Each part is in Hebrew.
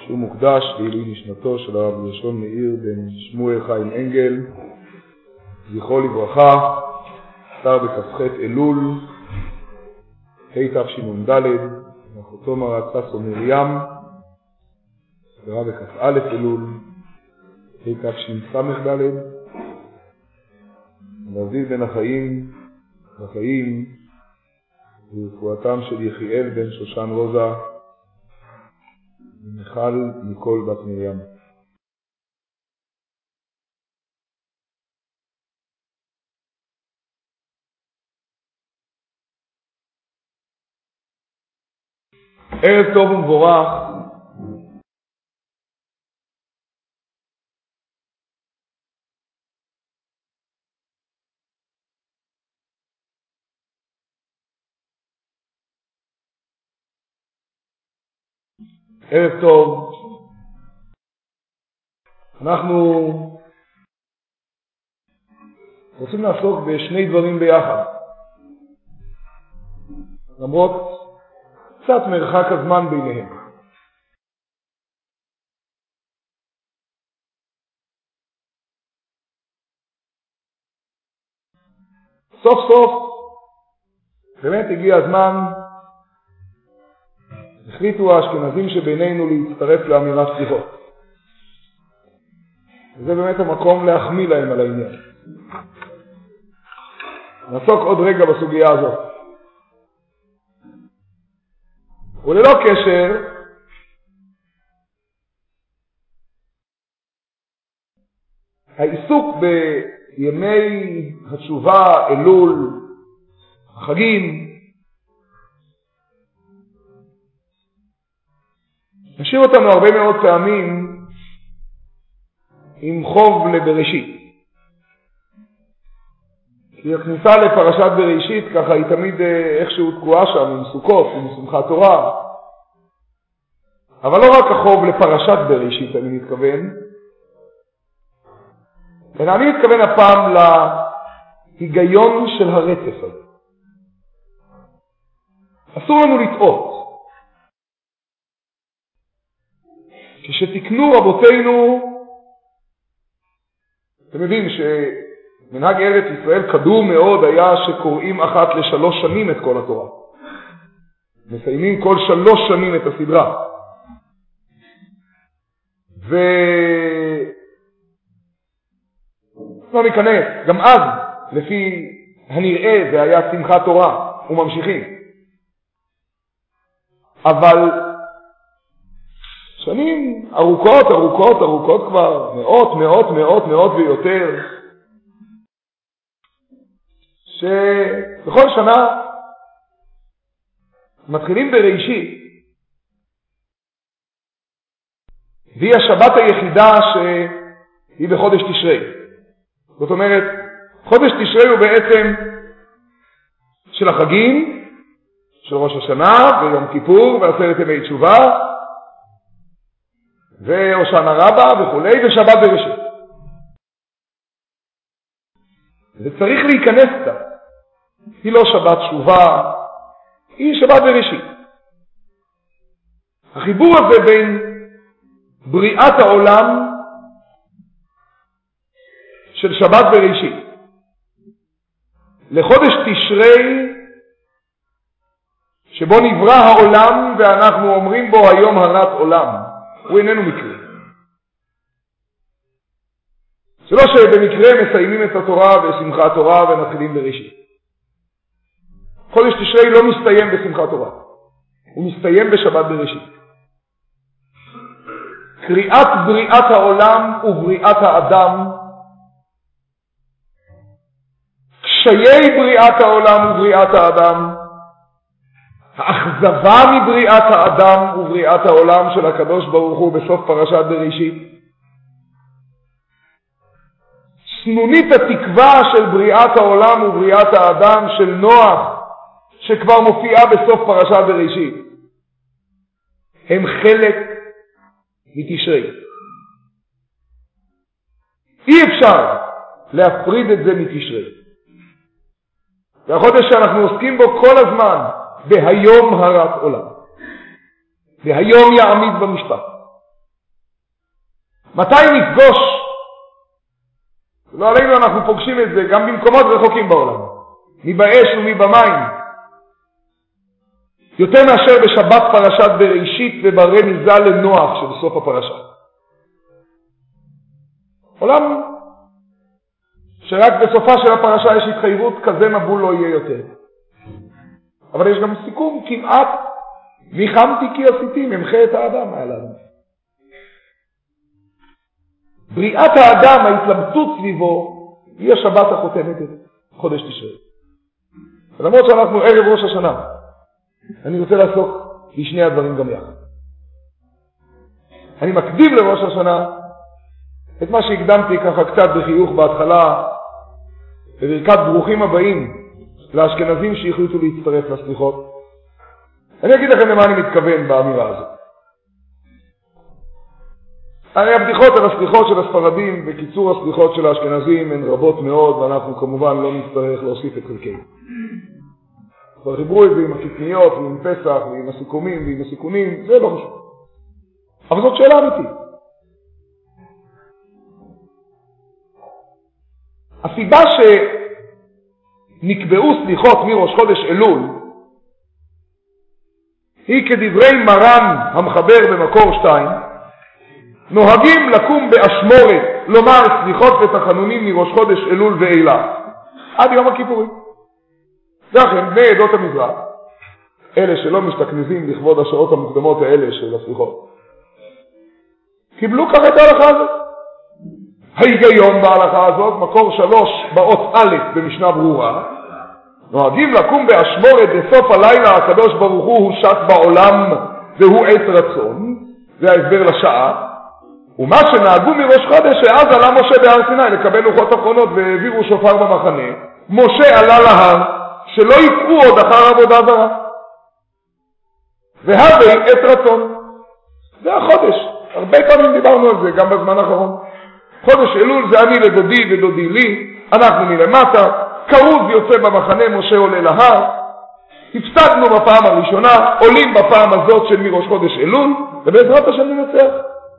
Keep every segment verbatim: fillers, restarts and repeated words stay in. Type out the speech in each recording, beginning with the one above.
שהוא מוקדש לעילוי נשמתו של הרב גרשון מאיר בן שמואל חיים אנגל, זכרו לברכה, נפטר בכ"ח אלול, ה' תשנ"ד, אחותו מרת ששו מרים, נפטרה בכ"א אלול, ה' תשס"ד, נביא בין החיים, בחיים, ברפואתם של יחיאל בן שושן רוזה, ומיכל ניקול בת מרים. ערב טוב ומבורך. ערב טוב. אנחנו רוצים לעסוק בשני דברים ביחד, למרות קצת מרחק הזמן ביניהם. סוף סוף באמת הגיע הזמן, החליטו האשכנזים שבינינו להצטרף לאמירת סליחות. וזה באמת המקום להחמיא להם על העניין. נעסוק עוד רגע בסוגיה הזאת. וללא קשר, העיסוק בימי התשובה, אלול, החגים, נשאיר אותנו הרבה מאוד פעמים עם חוב לבראשית. כי הכניסה לפרשת בראשית ככה היא תמיד איכשהו תקועה שם, עם סוכות, עם שמחת תורה. אבל לא רק החוב לפרשת בראשית אני מתכוון, אלא אני מתכוון הפעם להיגיון של הרצף הזה. אסור לנו לטעות. כשתקנו רבותינו, אתם יודעים שמנהג ארץ ישראל קדום מאוד היה שקוראים אחת לשלוש שנים את כל התורה. מסיימים כל שלוש שנים את הסדרה. ו... לא ניכנס, גם אז, לפי הנראה, זה היה שמחת תורה, וממשיכים. אבל שנים ארוכות, ארוכות, ארוכות כבר, מאות, מאות, מאות, מאות ויותר, שבכל שנה מתחילים בראשית, והיא השבת היחידה שהיא בחודש תשרי. זאת אומרת, חודש תשרי הוא בעצם של החגים, של ראש השנה ויום כיפור ועשרת ימי תשובה, והושענא רבה וכולי, ושבת בראשית. זה צריך להיכנס קצת. היא לא שבת תשובה, היא שבת בראשית. החיבור הזה בין בריאת העולם של שבת בראשית לחודש תשרי שבו נברא העולם ואנחנו אומרים בו היום הרת עולם, הוא איננו מקרה. זה לא שבמקרה מסיימים את התורה בשמחת תורה ומתחילים בראשית. חודש תשרי לא מסתיים בשמחת תורה, הוא מסתיים בשבת בראשית. קריאת בריאת העולם ובריאת האדם, קשיי בריאת העולם ובריאת האדם, האכזבה מבריאת האדם ובריאת העולם של הקדוש ברוך הוא בסוף פרשת בראשית, סנונית התקווה של בריאת העולם ובריאת האדם של נוח שכבר מופיעה בסוף פרשת בראשית, הם חלק מתשרי. אי אפשר להפריד את זה מתשרי. והחודש שאנחנו עוסקים בו כל הזמן, בהיום הרת עולם, והיום יעמיד במשפט. מתי נפגוש? לא עלינו, אנחנו פוגשים את זה גם במקומות רחוקים בעולם. מי באש ומי במים. יותר מאשר בשבת פרשת בראשית וברמיזה לנוח שבסוף הפרשה. עולם שרק בסופה של הפרשה יש התחייבות, כזה מבול לא יהיה יותר. אבל יש גם סיכום כמעט, ניחמתי כי עשיתי, ממחה את האדם היה לנו. בריאת האדם, ההתלבטות סביבו, היא השבת החותמת את חודש תשרי. ולמרות שאנחנו ערב ראש השנה, אני רוצה לעסוק בשני הדברים גם יחד. אני מקדים לראש השנה את מה שהקדמתי ככה קצת בחיוך בהתחלה, בברכת ברוכים הבאים לאשכנזים שהחליטו להצטרף לסליחות. אני אגיד לכם למה אני מתכוון באמירה הזאת. הרי הבדיחות על הסליחות של הספרדים וקיצור הסליחות של האשכנזים הן רבות מאוד, ואנחנו כמובן לא נצטרך להוסיף את חלקנו. כבר חיברו את זה עם הקטניות ועם פסח ועם הסיכומים ועם הסיכונים, זה לא חשוב. אבל זאת שאלה אמיתית. הסיבה שנקבעו סליחות מראש חודש אלול היא כדברי מרן המחבר במקור שתיים, נוהגים לקום באשמורת לומר סליחות ותחנונים מראש חודש אלול ואילך עד יום הכיפורים. לכן בני עדות המזרח, אלה שלא משתכנזים לכבוד השעות המוקדמות האלה של הסליחות, קיבלו כך את ההלכה הזאת. ההיגיון בהלכה הזאת, מקור שלוש באות א' במשנה ברורה, נוהגים לקום באשמורת בסוף הלילה, הקדוש ברוך הוא הוא שט בעולם והוא עת רצון, זה ההסבר לשעה, ומה שנהגו מראש חודש שאז עלה משה בהר סיני לקבל לוחות אחרונות והעבירו שופר במחנה, משה עלה להר שלא יקרו עוד אחר עבודה זרה. והווי עת רצון. זה החודש. הרבה פעמים דיברנו על זה, גם בזמן האחרון. חודש אלול זה אני לדודי ודודי לי, אנחנו מלמטה, כרוז יוצא במחנה, משה עולה להר, הפסקנו בפעם הראשונה, עולים בפעם הזאת של מראש חודש אלול, ובעזרת השם ננצח.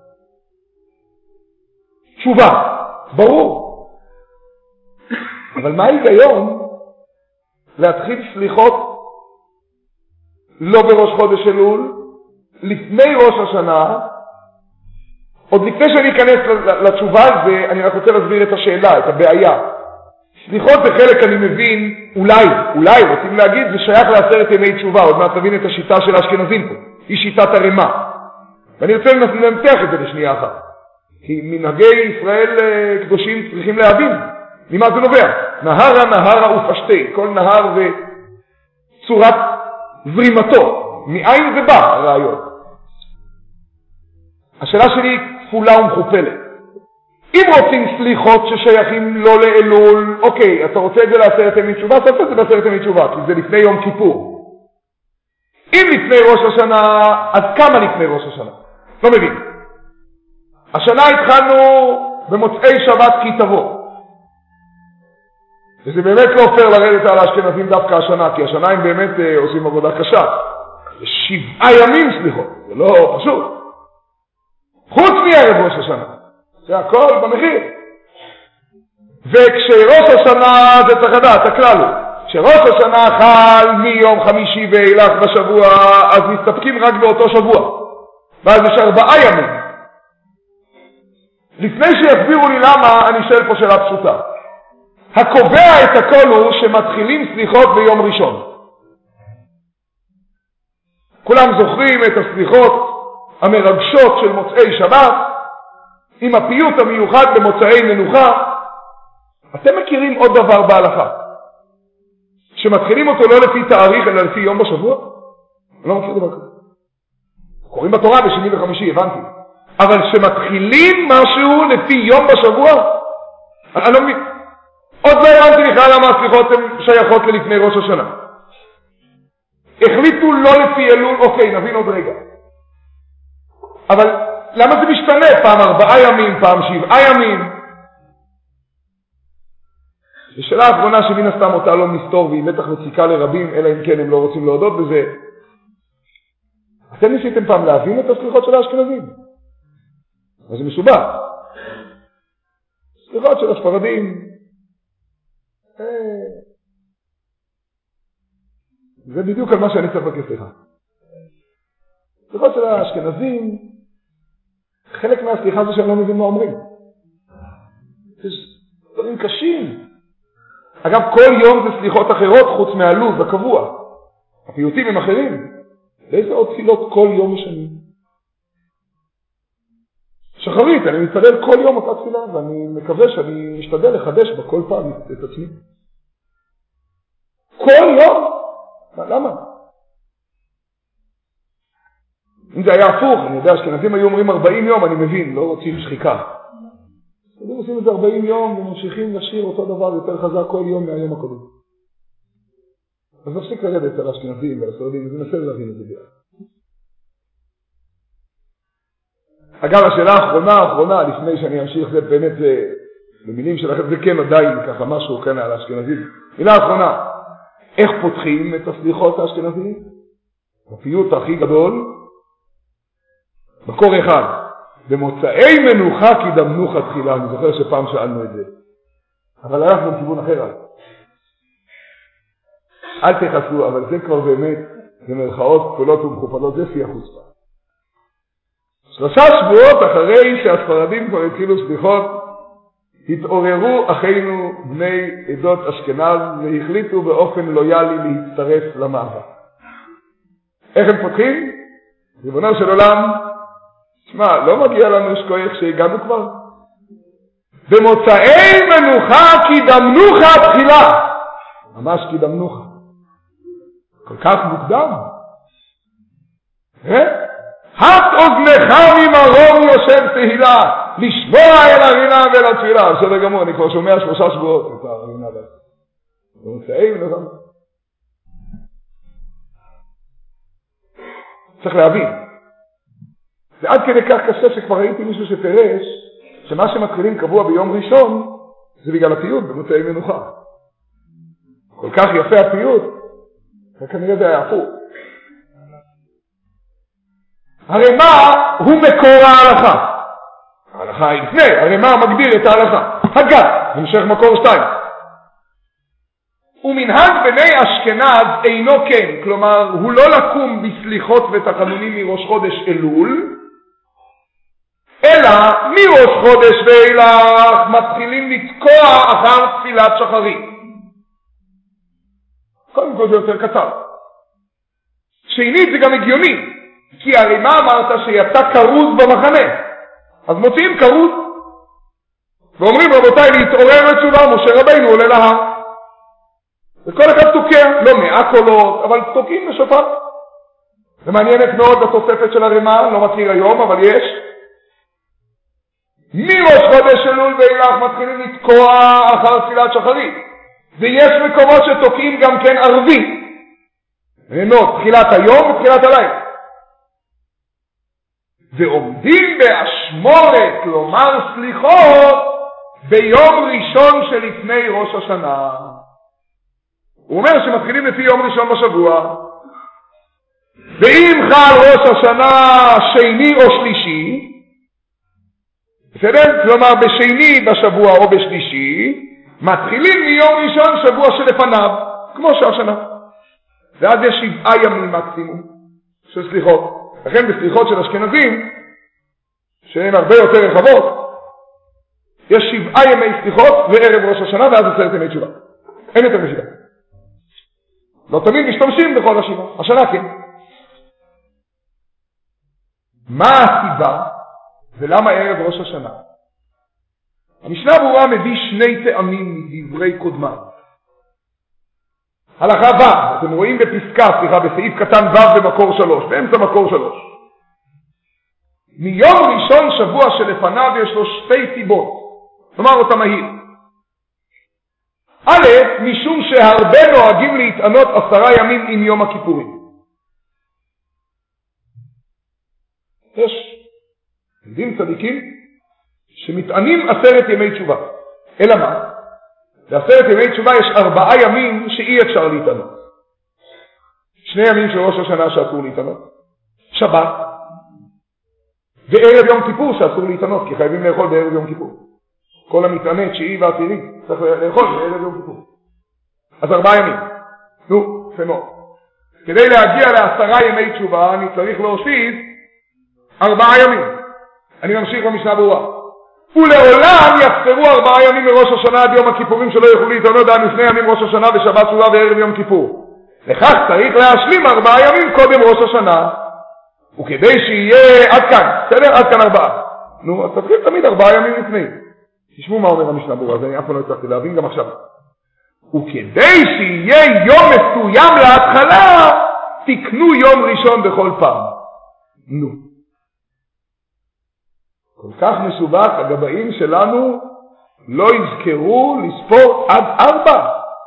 תשובה, ברור. אבל מה ההיגיון להתחיל סליחות לא בראש חודש אלול, לפני ראש השנה? עוד לפני שאני אכנס לתשובה הזה, אני רק רוצה להסביר את השאלה, את הבעיה. סליחות זה חלק, אני מבין, אולי, אולי, רוצים להגיד, זה שייך לעשרת ימי תשובה, עוד מעט תבין את השיטה של האשכנזים פה, היא שיטת הרמה. ואני רוצה לנתח את זה לשנייה אחת. כי מנהגי ישראל קדושים צריכים להבין ממה זה נובע. נהרה נהרה ופשטי, כל נהר וצורת זרימתו, מאין זה בא הרעיון. השאלה שלי כפולה ומכופלת. אם רוצים סליחות ששייכים לא לאלול, אוקיי, אתה רוצה את זה לעשרת ימי תשובה, תעשה את זה בעשרת ימי תשובה, כי זה לפני יום כיפור. אם לפני ראש השנה, אז כמה לפני ראש השנה? לא מבין. השנה התחלנו במוצאי שבת כי תבוא. וזה באמת לא פייר לרדת על האשכנזים דווקא השנה, כי השנה הם באמת אה, עושים עבודה קשה. שבעה ימים סליחות, זה לא פשוט. חוץ מערב ראש השנה. זה הכל במחיר. וכשראש השנה, זה צריך לדעת, הכלל הוא, כשראש השנה חל מיום חמישי ואילך בשבוע, אז מסתפקים רק באותו שבוע. ואז יש ארבעה ימים. לפני שיסבירו לי למה, אני שואל פה שאלה פשוטה. הקובע את הכל הוא שמתחילים סליחות ביום ראשון. כולם זוכרים את הסליחות המרגשות של מוצאי שבת, עם הפיוט המיוחד במוצאי מנוחה. אתם מכירים עוד דבר בהלכה, שמתחילים אותו לא לפי תאריך אלא לפי יום בשבוע? אני לא מכיר דבר כזה. קוראים בתורה בשני וחמישי, הבנתי. אבל שמתחילים משהו לפי יום בשבוע? אני לא מבין. עוד לא הבנתי בכלל למה הסליחות הן שייכות ללפני ראש השנה. החליטו לא לפי אלול, אוקיי, נבין עוד רגע. אבל למה זה משתנה? פעם ארבעה ימים, פעם שבעה ימים. בשאלה האחרונה שמן הסתם אותה לא מסתור, והיא בטח מציקה לרבים, אלא אם כן הם לא רוצים להודות בזה. אתם ניסיתם פעם להבין את הסליחות של האשכנזים? אז זה מסובך. סליחות של הספרדים, זה בדיוק על מה שאני צריך לבקש סליחה. סליחות של האשכנזים, חלק מהסליחה זה שהם לא מבינים מה אומרים. זה דברים קשים. אגב, כל יום זה סליחות אחרות חוץ מהלוז הקבוע. הפיוטים הם אחרים. באיזה עוד תפילות כל יום משנים? שחרית, אני מתפלל כל יום אותה תפילה, ואני מקווה שאני משתדל לחדש בה כל פעם את עצמי. כל יום? למה? אם זה היה הפוך, אני יודע שאשכנזים היו אומרים ארבעים יום, אני מבין, לא רוצים שחיקה. הם עושים את זה ארבעים יום וממשיכים לשיר אותו דבר יותר חזק כל יום מהיום הקודם. אז נפסיק לרדת על האשכנזים ועל הספרדים, אז ננסה להבין את זה ביחד. אגב, השאלה האחרונה, האחרונה, לפני שאני אמשיך, זה באמת, זה, במילים שלכם, זה כן עדיין ככה משהו כאן על האשכנזים. מילה האחרונה, איך פותחים את הסליחות האשכנזים? הפיוט הכי גדול, מקור אחד, במוצאי מנוחה כי דמנוחה תחילה, אני זוכר שפעם שאלנו את זה. אבל הלכנו בכיוון אחר. אל תחסו, אבל זה כבר באמת, זה מרכאות כפולות ומכופלות, זה שיא החוצפה. שלושה שבועות אחרי שהספרדים כבר התחילו סליחות, התעוררו אחינו בני עדות אשכנז והחליטו באופן לויאלי להצטרף למאבק. איך הם פותחים? ריבונו של עולם, תשמע, לא מגיע לנו שכוח שהגענו כבר. במוצאי מנוחה כי דמנוחה תחילה. ממש כי דמנוחה. כל כך מוקדם. אה? הט אוזנך ממרום יושב תהילה, לשמוע אל הרינה ואל התפילה. בסדר גמור, אני כבר שומע שלושה שבועות את הרינה ואל. במוצאי מנוחה. צריך להבין. זה עד כדי כך קשה שכבר ראיתי מישהו שפרש שמה שמתחילים קבוע ביום ראשון זה בגלל הפיוט במוצאי מנוחה. כל כך יפה הפיוט, וכנראה זה היה הפוך. הרי מה הוא מקור ההלכה? ההלכה היא לפני, הרי מה מגדיר את ההלכה? הגת, המשך מקור שתיים. ומנהג בני אשכנז אינו כן, כלומר הוא לא לקום בסליחות ותחנונים מראש חודש אלול, אלא מראש חודש ואילך מתחילים לתקוע אחר תפילת שחרית. קודם כל זה יותר קצר. שנית זה גם הגיוני, כי הרי מה אמרת שיצא כרוז במחנה? אז מוציאים כרוז ואומרים רבותיי להתעורר לתשובה, משה רבינו עולה להר. וכל אחד תוקע, לא מאה קולות, אבל תוקעים בשופר. זה מעניינת מאוד התוספת של הרמה, לא מכיר היום, אבל יש. מראש חודש אלול ואילך מתחילים לתקוע אחר תפילת שחרית. ויש מקומות שתוקעים גם כן ערבי. רנות, תחילת היום ותחילת הלילה. ועומדים באשמורת, כלומר סליחות, ביום ראשון שלפני ראש השנה. הוא אומר שמתחילים לפי יום ראשון בשבוע, ואם חל ראש השנה שני או שלישי, בסדר? כלומר בשני בשבוע או בשלישי, מתחילים מיום ראשון שבוע שלפניו, כמו שהשנה. ואז יש שבעה ימים מקסימום של סליחות. לכן בסליחות של אשכנזים, שהן הרבה יותר רחבות, יש שבעה ימי סליחות וערב ראש השנה, ואז עשרת ימי תשובה. אין יותר משבעה. לא תמיד משתמשים בכל השבעה. השנה כן. מה הסיבה ולמה ערב ראש השנה? המשנה ברורה מביא שני טעמים מדברי קודמיו. הלכה ו', אתם רואים בפסקה, סליחה, בסעיף קטן ו' במקור שלוש, באמצע מקור שלוש. מיום ראשון שבוע שלפניו יש לו שתי סיבות. נאמר אותה מהיר. א', משום שהרבה נוהגים להתענות עשרה ימים עם יום הכיפורים. יש יהודים צדיקים שמתענים עשרת ימי תשובה. אלא מה? בעשרת ימי תשובה יש ארבעה ימים שאי אפשר להתענות. שני ימים של ראש השנה שאסור להתענות. שבת וערב יום כיפור שאסור להתענות, כי חייבים לאכול בערב יום כיפור. כל המתענה תשיעי ועשירי צריך לאכול בערב יום כיפור. אז ארבעה ימים. נו, יפה מאוד. כדי להגיע לעשרה ימי תשובה אני צריך להוסיף ארבעה ימים. אני ממשיך במשנה ברורה. ולעולם יספרו ארבעה ימים מראש השנה עד יום הכיפורים שלא יוכלו להתענות עד לפני ימים ראש השנה ושבת תשובה וערב יום כיפור. לכך צריך להשלים ארבעה ימים קודם ראש השנה. וכדי שיהיה עד כאן, בסדר? עד כאן ארבעה. נו, אז תתחיל תמיד ארבעה ימים לפני. תשמעו מה אומר המשנה ברורה, אז אני אף פעם לא הצלחתי להבין גם עכשיו. וכדי שיהיה יום מסוים להתחלה, תקנו יום ראשון בכל פעם. נו. כל כך מסובך, הגבאים שלנו לא יזכרו לספור עד ארבע.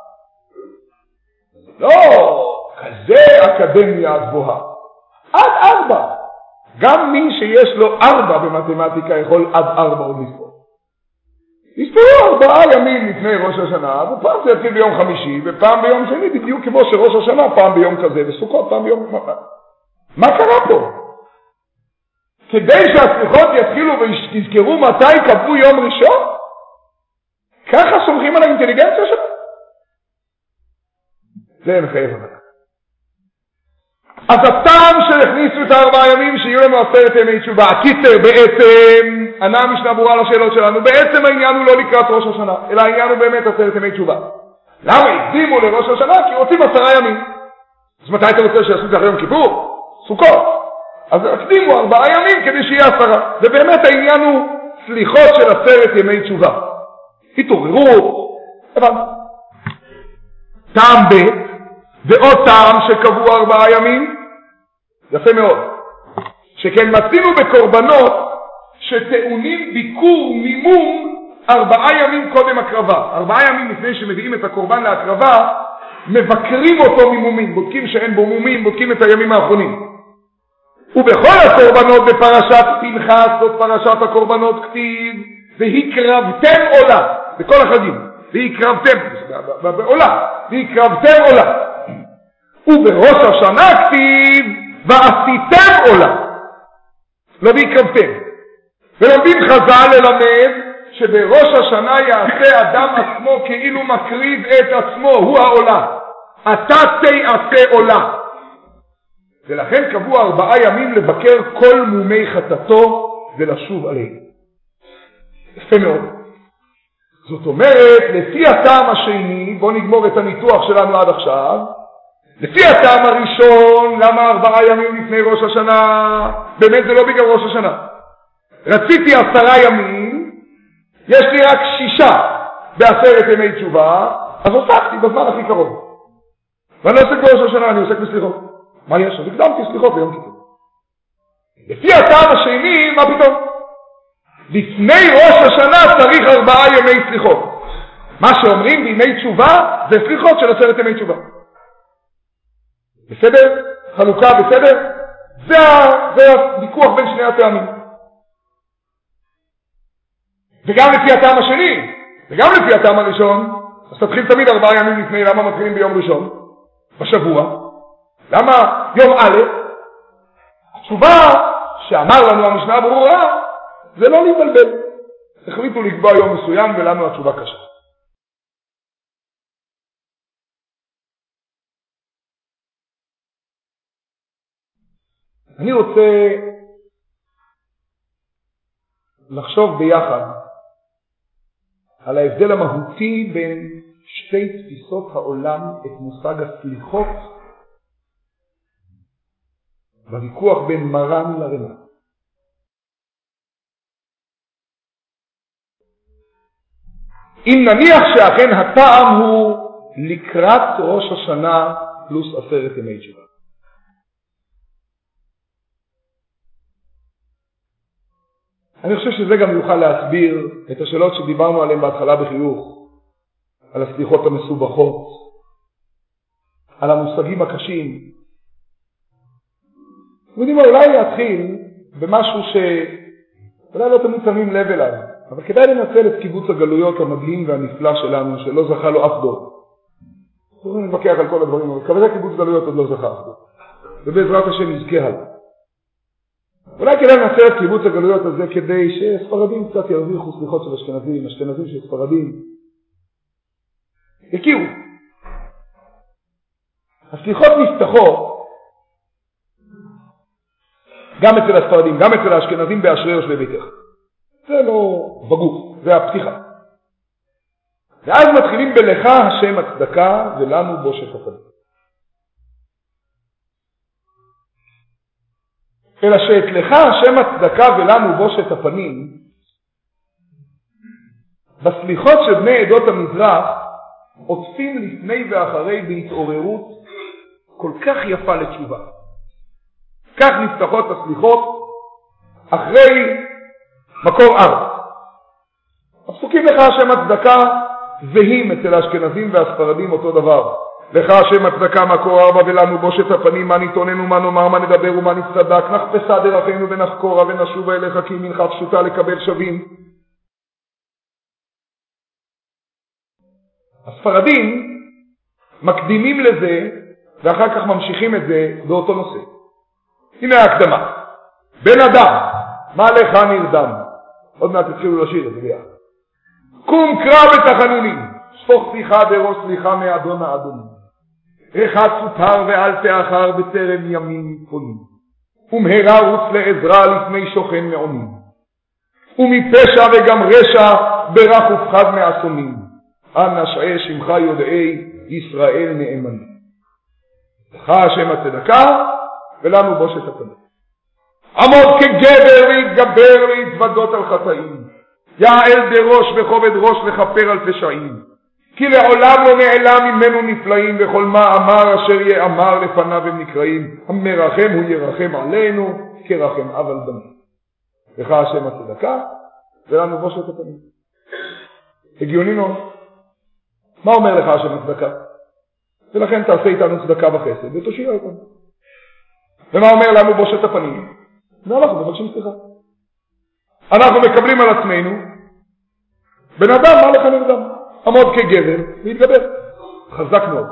לא, כזה אקדמיה גבוהה. עד ארבע. גם מי שיש לו ארבע במתמטיקה יכול עד ארבע עוד לספור. יספרו ארבעה ימים לפני ראש השנה, ופעם זה יתחיל ביום חמישי, ופעם ביום שני, בדיוק כמו שראש השנה, פעם ביום כזה, וסוכות, פעם ביום... מה קרה פה? כדי שהסליחות יתחילו ויזכרו מתי קבעו יום ראשון? ככה סומכים על האינטליגנציה שלנו? זה מחייב אותה. אז הטעם שהכניסו את הארבעה ימים שיהיו לנו עשרת ימי תשובה. הקיצר בעצם, ענה המשנה ברורה לשאלות שלנו, בעצם העניין הוא לא לקראת ראש השנה, אלא העניין הוא באמת עשרת ימי תשובה. למה הקדימו לראש השנה? כי רוצים עשרה ימים. אז מתי אתה רוצה שיעשו את זה אחרי יום כיפור? סוכות. אז הקדימו ארבעה ימים כדי שיהיה עשרה. ובאמת העניין הוא סליחות של עשרת ימי תשובה. התעוררו, הבנת. טעם ב' ועוד טעם שקבעו ארבעה ימים, יפה מאוד, שכן מצינו בקורבנות שטעונים ביקור מימום ארבעה ימים קודם הקרבה. ארבעה ימים לפני שמביאים את הקורבן להקרבה, מבקרים אותו מימומים, בודקים שאין בו מומים, בודקים את הימים האחרונים. ובכל הקורבנות בפרשת פנחס, זאת פרשת הקורבנות כתיב, והקרבתם עולה, בכל החגים, והקרבתם, בעולה, והקרבתם עולה. ובראש השנה כתיב, ועשיתם עולה, לא והקרבתם. ולומדים חז"ל ללמד, שבראש השנה יעשה אדם עצמו כאילו מקריב את עצמו, הוא העולה. אתה תעשה עולה. ולכן קבעו ארבעה ימים לבקר כל מומי חטאתו ולשוב עליהם. יפה מאוד. זאת אומרת, לפי הטעם השני, בוא נגמור את הניתוח שלנו עד עכשיו, לפי הטעם הראשון, למה ארבעה ימים לפני ראש השנה? באמת זה לא בגלל ראש השנה. רציתי עשרה ימים, יש לי רק שישה בעשרת ימי תשובה, אז הוספתי בזמן הכי קרוב. ואני לא עוסק בראש השנה, אני עוסק בסליחות. מה יש? אז הקדמתי סליחות ביום כיפור. לפי הטעם השני, מה פתאום? לפני ראש השנה צריך ארבעה ימי סליחות. מה שאומרים בימי תשובה זה סליחות של עשרת ימי תשובה. בסדר? חלוקה בסדר? זה, זה הוויכוח בין שני הטעמים. וגם לפי הטעם השני, וגם לפי הטעם הראשון, אז תתחיל תמיד ארבעה ימים לפני. למה מתחילים ביום ראשון? בשבוע. למה יום א'? התשובה שאמר לנו המשנה ברורה, זה לא להתבלבל. החליטו לקבוע יום מסוים ולנו התשובה קשה. אני רוצה לחשוב ביחד על ההבדל המהותי בין שתי תפיסות העולם, את מושג הסליחות בוויכוח בין מרן לרמ"א. אם נניח שאכן הטעם הוא לקראת ראש השנה פלוס עשרת ימי תשובה. אני חושב שזה גם יוכל להסביר את השאלות שדיברנו עליהן בהתחלה בחיוך, על הסליחות המסובכות, על המושגים הקשים. יודעים מה, אולי להתחיל במשהו שאולי לא תמיד שמים לב אליו, אבל כדאי לנצל את קיבוץ הגלויות המדהים והנפלא שלנו, שלא זכה לו אף דור. אנחנו נתווכח על כל הדברים, אבל כנראה קיבוץ גלויות עוד לא זכה אף דור. ובעזרת השם נזכה הלאה. אולי כדאי לנצל את קיבוץ הגלויות הזה כדי שספרדים קצת ירוויחו סליחות של אשכנזים, אשכנזים של ספרדים יכירו. הסליחות נפתחות גם אצל הספרדים, גם אצל האשכנזים באשרי יושבי ביתך. זה לא בגוף, זה הפתיחה. ואז מתחילים בלך השם הצדקה ולנו בושת הפנים. אלא שאצלך השם הצדקה ולנו בושת הפנים, בסליחות של בני עדות המזרח עוטפים לפני ואחרי בהתעוררות כל כך יפה לתשובה. כך נפתחות הסליחות אחרי מקור ארץ. הפסוקים לך השם הצדקה זהים אצל האשכנזים והספרדים אותו דבר. לך השם הצדקה מקור ארבע ולנו בושת הפנים, מה נתעונן ומה נאמר, מה נדבר ומה נצטדק, נחפשה דרכינו ונחקורה ונשובה אליך כי מנך פשוטה לקבל שווים. הספרדים מקדימים לזה ואחר כך ממשיכים את זה באותו נושא. הנה ההקדמה. בן אדם, מה לך נרדם? עוד מעט תתחילו לשיר את זה ביחד. קום קרא בתחנונים, שפוך שיחה דרוש סליחה מאדון האדונים. רחץ ותר ואל תאחר בטרם ימים פונים. ומהרה רוץ לעזרה לפני שוכן מעונים. ומפשע וגם רשע ברך ופחד מאסונים. אנא שעה שמך יודעי ישראל נאמנים. לך השם הצדקה ולנו בושת הפנים. עמוד כגבר להתגבר להתוודות על חטאים. יעל דרוש וכובד ראש לכפר על פשעים. כי לעולם לא נעלם ממנו נפלאים, וכל מה אמר אשר יאמר לפניו הם נקראים. המרחם הוא ירחם עלינו כרחם אב על בנים. לך השם הצדקה ולנו בושת הפנים. הגיוני מאוד. מה אומר לך השם הצדקה? ולכן תעשה איתנו צדקה וחסד ותושיע אותנו. ומה אומר לנו בושת הפנים? ואנחנו מבקשים סליחה. אנחנו מקבלים על עצמנו, בן אדם מה לך נרדם? עמוד כגבר והתגבר. חזק מאוד.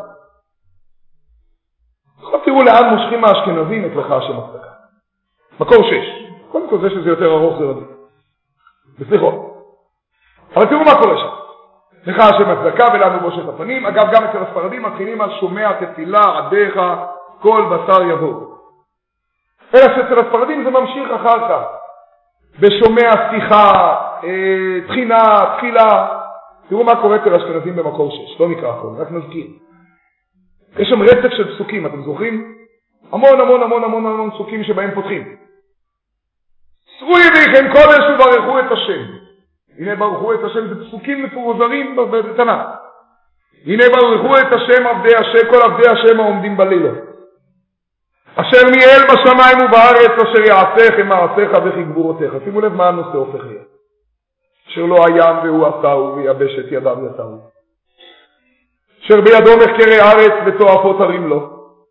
עכשיו תראו לאן מושכים האשכנזים את לך השם הצדקה. מקור שש. קודם כל זה שזה יותר ארוך זה רבי. בסליחות. אבל תראו מה קורה שם. לך השם הצדקה ולנו בושת הפנים. אגב גם אצל הספרדים מתחילים על שומע תפילה עדיך כל בשר יבוא. אלא שאצל הספרדים זה ממשיך אחר כך. בשומע שיחה, אה, תחינה, תחילה. תראו מה קורה אצל אשכנזים במקור שש. לא נקרא הכל, רק נזכיר. יש שם רצף של פסוקים, אתם זוכרים? המון המון המון המון המון פסוקים שבהם פותחים. שאו ידיכם קודש וברכו את השם. הנה ברכו את השם, זה פסוקים מפורזרים בתנ"ך. הנה ברכו את השם עבדי השם, כל עבדי השם העומדים בלילות. אשר ניהל בשמיים ובארץ, אשר יעשיך מעשיך וכי גבורותיך. שימו לב מה הנושא הופך להיות. אשר לא הים והוא עשהו ויבש את ידיו יתהו. אשר בידו מחקרי ארץ ותועפות הרים לו.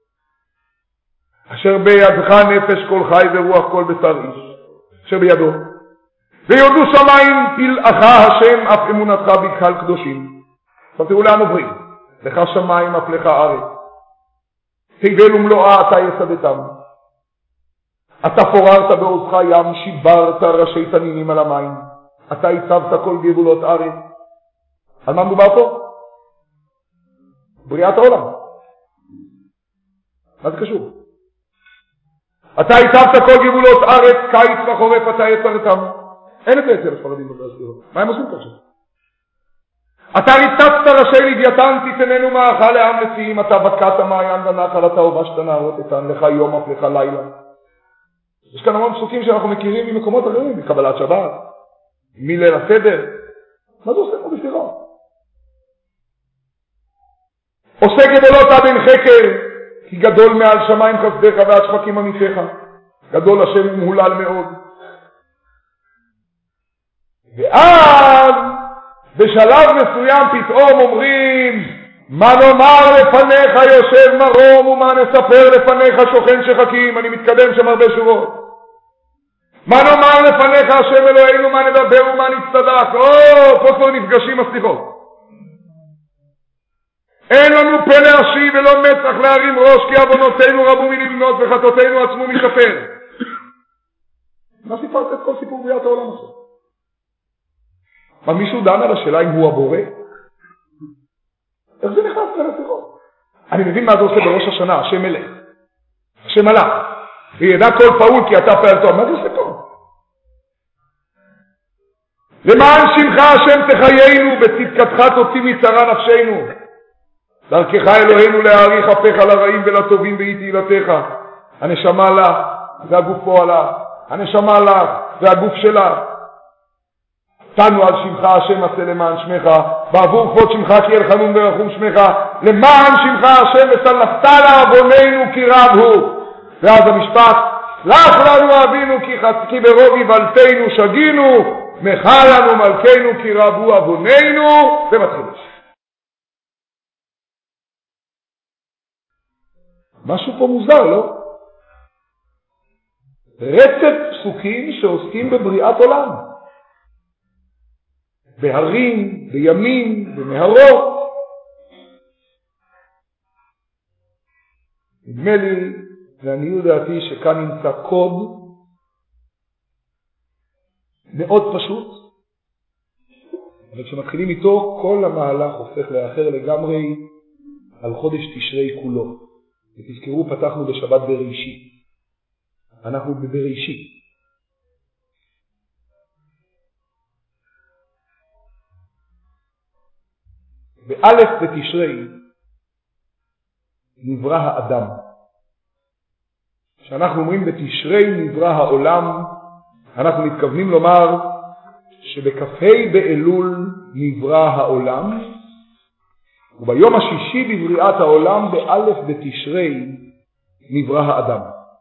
אשר בידך נפש כל חי ורוח כל בשר איש. אשר בידו. ויודו שמיים פלאך השם אף אמונתך בקהל קדושים. עכשיו תראו לאן עוברים. לך שמיים אף לך ארץ. תגל ומלואה אתה יסדתם. אתה פוררת בעוזך ים, שיברת ראשי תנינים על המים. אתה הצבת כל גבולות ארץ. על מה מדובר פה? בריאת העולם. מה זה קשור? אתה הצבת כל גבולות ארץ, קיץ וחורף אתה יצרתם. אין את זה אצל הספרדים בבאסטיות. מה הם עושים ככה? אתה ריצצת ראשי לוויתן, תיתננו מאכל לעם לציים, אתה בקעת מעיין ונחל, אתה הובשת נהרות איתן, לך יום אף לך לילה. יש כאן המון פסוקים שאנחנו מכירים ממקומות אחרים, מקבלת שבת, מליל הסדר. מה זה עושה פה בסליחות? עושה גדולות עד אין חקר, כי גדול מעל שמיים חסדך ועד שחקים עמיתך. גדול השם ומהולל מאוד. ואז בשלב מסוים פתאום אומרים, מה נאמר לפניך יושב מרום ומה נספר לפניך שוכן שחקים. אני מתקדם שם הרבה שורות. מה נאמר לפניך השם אלוהינו, מה נדבר ומה נצטדק. או, פה כבר נפגשים הסליחות. אין לנו פה להשיב ולא מצח להרים ראש, כי עוונותינו רבו מלבנות וחטאותינו עצמו משפר. מה סיפרת את כל סיפור בריאת העולם הזה? מה, מישהו דן על השאלה אם הוא הבורא? איך זה נכנס כאן לשיחות? אני מבין מה זה עושה בראש השנה, השם מלך, השם מלך, וידע כל פעול כי אתה פעל טוב. מה זה עושה פה? למען שמך השם תחיינו, בצדקתך תוציא מצרה נפשנו. דרכך אלוהינו להאריך אפיך לרעים ולטובים באי תהילתך. הנשמה לך והגוף פועלה, הנשמה לך והגוף שלה. תנו על שמך השם עשה למען שמך, בעבור כבוד שמך כי אל חנון ורחום שמך, למען שמך השם וסלפת לעווננו כי רב הוא. ואז המשפט, סלח לנו אבינו כי, כי ברוב יבלתנו שגינו, מחל לנו מלכנו כי רב הוא עווננו. ומתחיל. משהו פה מוזר, לא? רצף פסוקים שעוסקים בבריאת עולם. בהרים, בימים, במהרות. נדמה לי, לעניות דעתי, שכאן נמצא קוד מאוד פשוט, אבל כשמתחילים איתו, כל המהלך הופך לאחר לגמרי על חודש תשרי כולו. ותזכרו, פתחנו בשבת בראשית. אנחנו בבראשית. באלף בתשרי נברא האדם. כשאנחנו אומרים בתשרי נברא העולם, אנחנו מתכוונים לומר שבכ"ה באלול נברא העולם, וביום השישי בבריאת העולם באלף בתשרי נברא האדם.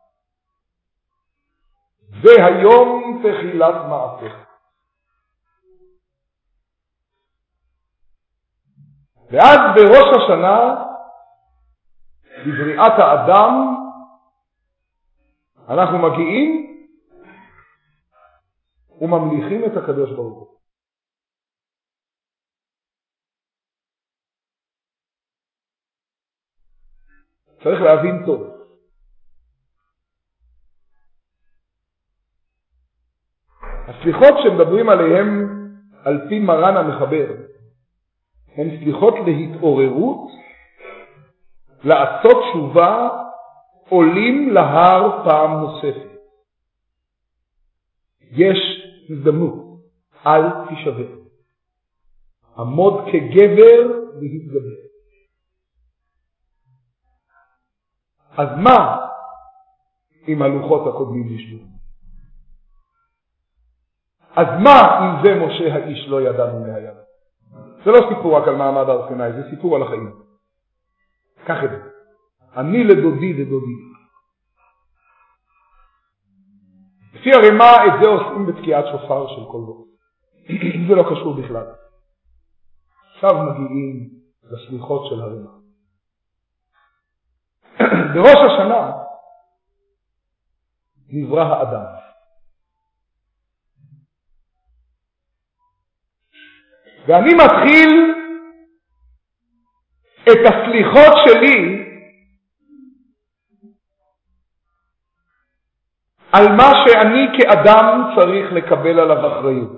והיום תחילת מעשה. ואז בראש השנה בבריאת האדם אנחנו מגיעים וממליכים את הקדוש ברוך הוא. צריך להבין טוב. הסליחות שמדברים עליהם על פי מרן המחבר הן סליחות להתעוררות, לעשות תשובה, עולים להר פעם נוספת. יש הזדמנות, אל תשבר. עמוד כגבר להתגבר. אז מה אם הלוחות הקודמים נשבו? אז מה אם זה משה האיש לא ידענו מהים? זה לא סיפור רק על מעמד הר סיני, זה סיפור על החיים. קח את זה. אני לדודי לדודי. לפי הרמה את זה עושים בתקיעת שופר של כל בוקר. זה לא קשור בכלל. עכשיו מגיעים לסליחות של הרמה. בראש השנה נברא האדם. ואני מתחיל את הסליחות שלי על מה שאני כאדם צריך לקבל עליו אחריות.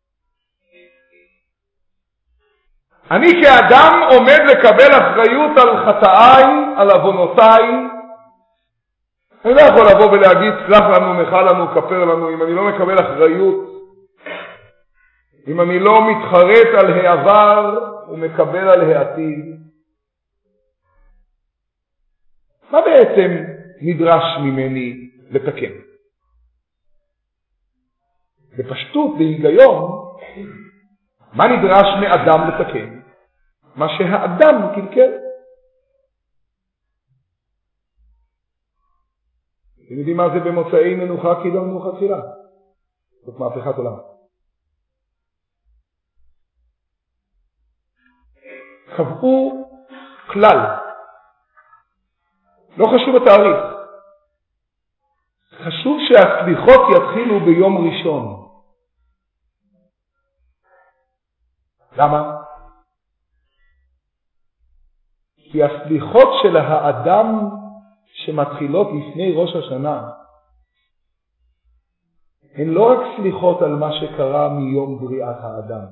אני כאדם עומד לקבל אחריות על חטאיי, על עוונותיי. אני לא יכול לבוא ולהגיד סלח לנו, מחל לנו, כפר לנו, אם אני לא מקבל אחריות, אם אני לא מתחרט על העבר ומקבל על העתיד. מה בעצם נדרש ממני לתקן? בפשטות, בהיגיון, מה נדרש מאדם לתקן? מה שהאדם קלקל. אתם יודעים מה זה במוצאי מנוחה כי לא מנוחה תחילה? זאת מהפכת עולם. קבעו כלל. לא חשוב התאריך. חשוב שהסליחות יתחילו ביום ראשון. למה? כי הסליחות של האדם שמתחילות לפני ראש השנה הן לא רק סליחות על מה שקרה מיום בריאת האדם,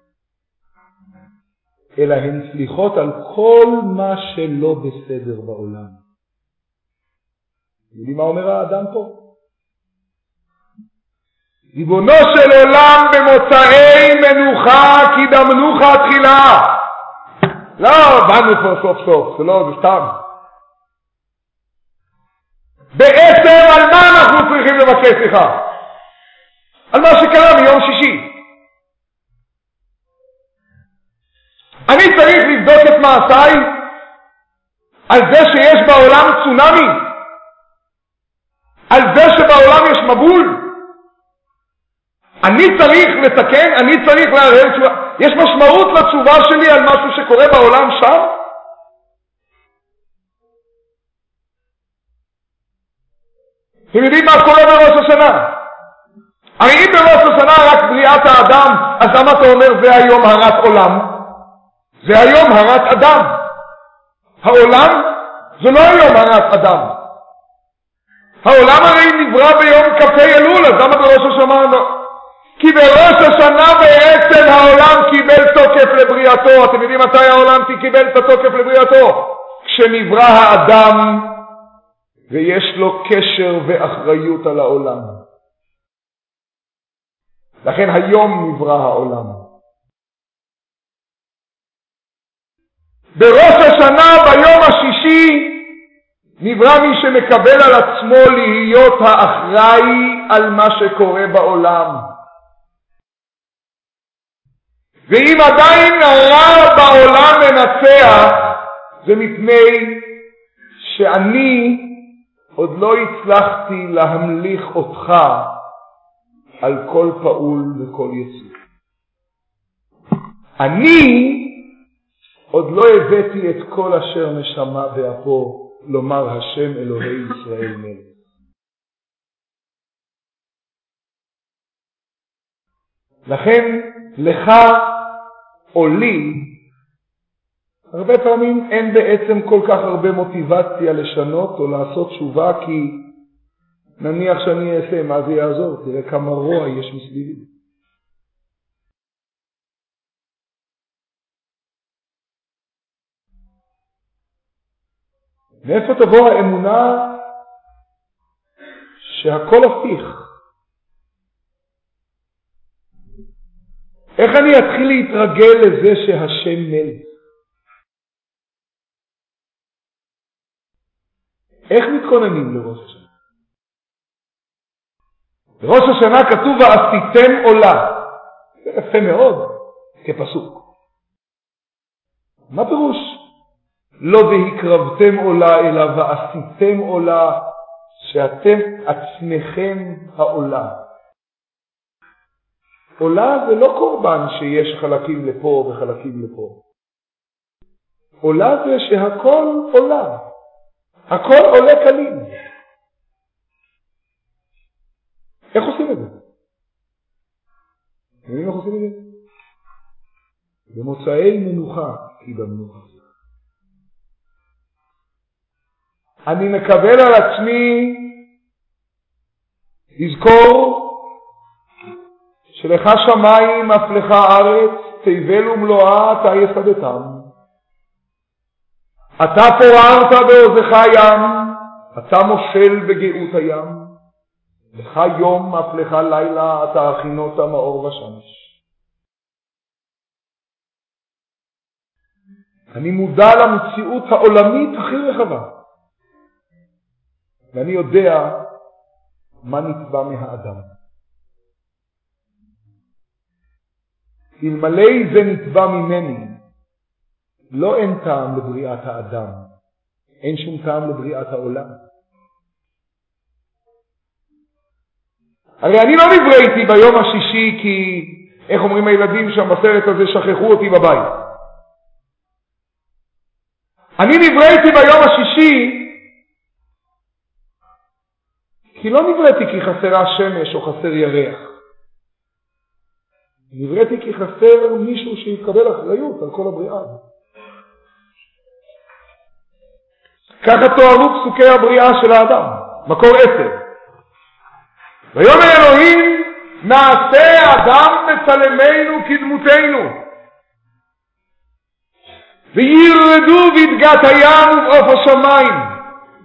אלא הן סליחות על כל מה שלא בסדר בעולם. יודעים מה אומר האדם פה? ריבונו של עולם, במוצאי מנוחה קידמנוך תחילה. לא, באנו כבר סוף סוף, זה לא, זה סתם. בעצם על מה אנחנו צריכים לבקש סליחה? על מה שקרה מיום שישי. אני צריך לבדוק את מעשיי על זה שיש בעולם צונאמי, על זה שבעולם יש מבול. אני צריך לתקן, אני צריך לערער תשובה. יש משמעות לתשובה שלי על משהו שקורה בעולם שם? אתם יודעים מה קורה בראש השנה? הרי אם בראש השנה רק בריאת האדם, אז למה אתה אומר זה היום הרת עולם? זה היום הרת אדם. העולם זה לא היום הרת אדם. העולם הרי נברא ביום כ"ה אלול, אז למה בראש השנה לא? כי בראש השנה בעצם העולם קיבל תוקף לבריאתו. אתם יודעים מתי העולם קיבל את התוקף לבריאתו? כשנברא האדם ויש לו קשר ואחריות על העולם. לכן היום נברא העולם. בראש השנה ביום השישי נברא מי שמקבל על עצמו להיות האחראי על מה שקורה בעולם. ואם עדיין הרע בעולם מנצח, זה מפני שאני עוד לא הצלחתי להמליך אותך על כל פעול וכל יצור. אני עוד לא הבאתי את כל אשר נשמה באפו לומר השם אלוהי ישראל מלך. לכן לך או לי הרבה פעמים אין בעצם כל כך הרבה מוטיבציה לשנות או לעשות תשובה, כי נניח שאני אעשה, מה זה יעזור? תראה כמה רוע יש מסביבי. מאיפה תבוא האמונה שהכל הפיך? איך אני אתחיל להתרגל לזה שהשם מלך? איך מתכוננים לראש השנה? בראש השנה כתוב ועשיתם עולה. זה יפה מאוד כפסוק. מה פירוש? לא והקרבתם עולה אלא ועשיתם עולה, שאתם עצמכם העולה. עולה זה לא קורבן שיש חלקים לפה וחלקים לפה. עולה זה שהכל עולה. הכל עולה קלים. איך עושים את זה? איך עושים את זה? במוצאי מנוחה קידמנוך. אני מקבל על עצמי לזכור שלך שמיים אף לך ארץ תבל ומלואה אתה יסדתם. אתה פוררת בעוזך ים, אתה מושל בגאות הים. לך יום אף לך לילה אתה הכינות מאור ושמש. אני מודע למציאות העולמית הכי רחבה, ואני יודע מה נתבע מהאדם. אלמלא זה נתבע ממני, לא אין טעם לבריאת האדם, אין שום טעם לבריאת העולם. הרי אני לא נבראתי ביום השישי כי, איך אומרים הילדים שם בסרט הזה, שכחו אותי בבית. אני נבראתי ביום השישי כי לא נבראתי כי חסרה שמש או חסר ירח. נבראתי כי חסר מישהו שיקבל אחריות על כל הבריאה. ככה תוארו פסוקי הבריאה של האדם, מקור עשר. ויאמר אלוהים נעשה אדם בצלמנו כדמותנו, וירדו בדגת הים ובעוף השמיים,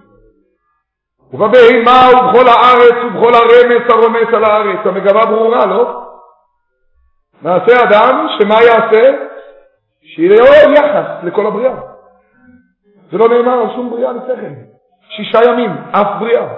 ובבהמה ובכל הארץ ובכל הרמס הרומס על הארץ. המגמה ברורה, לא? נעשה אדם שמה יעשה? שיהיה יחס לכל הבריאה. זה לא נאמר על שום בריאה לפניכם. שישה ימים, אף בריאה.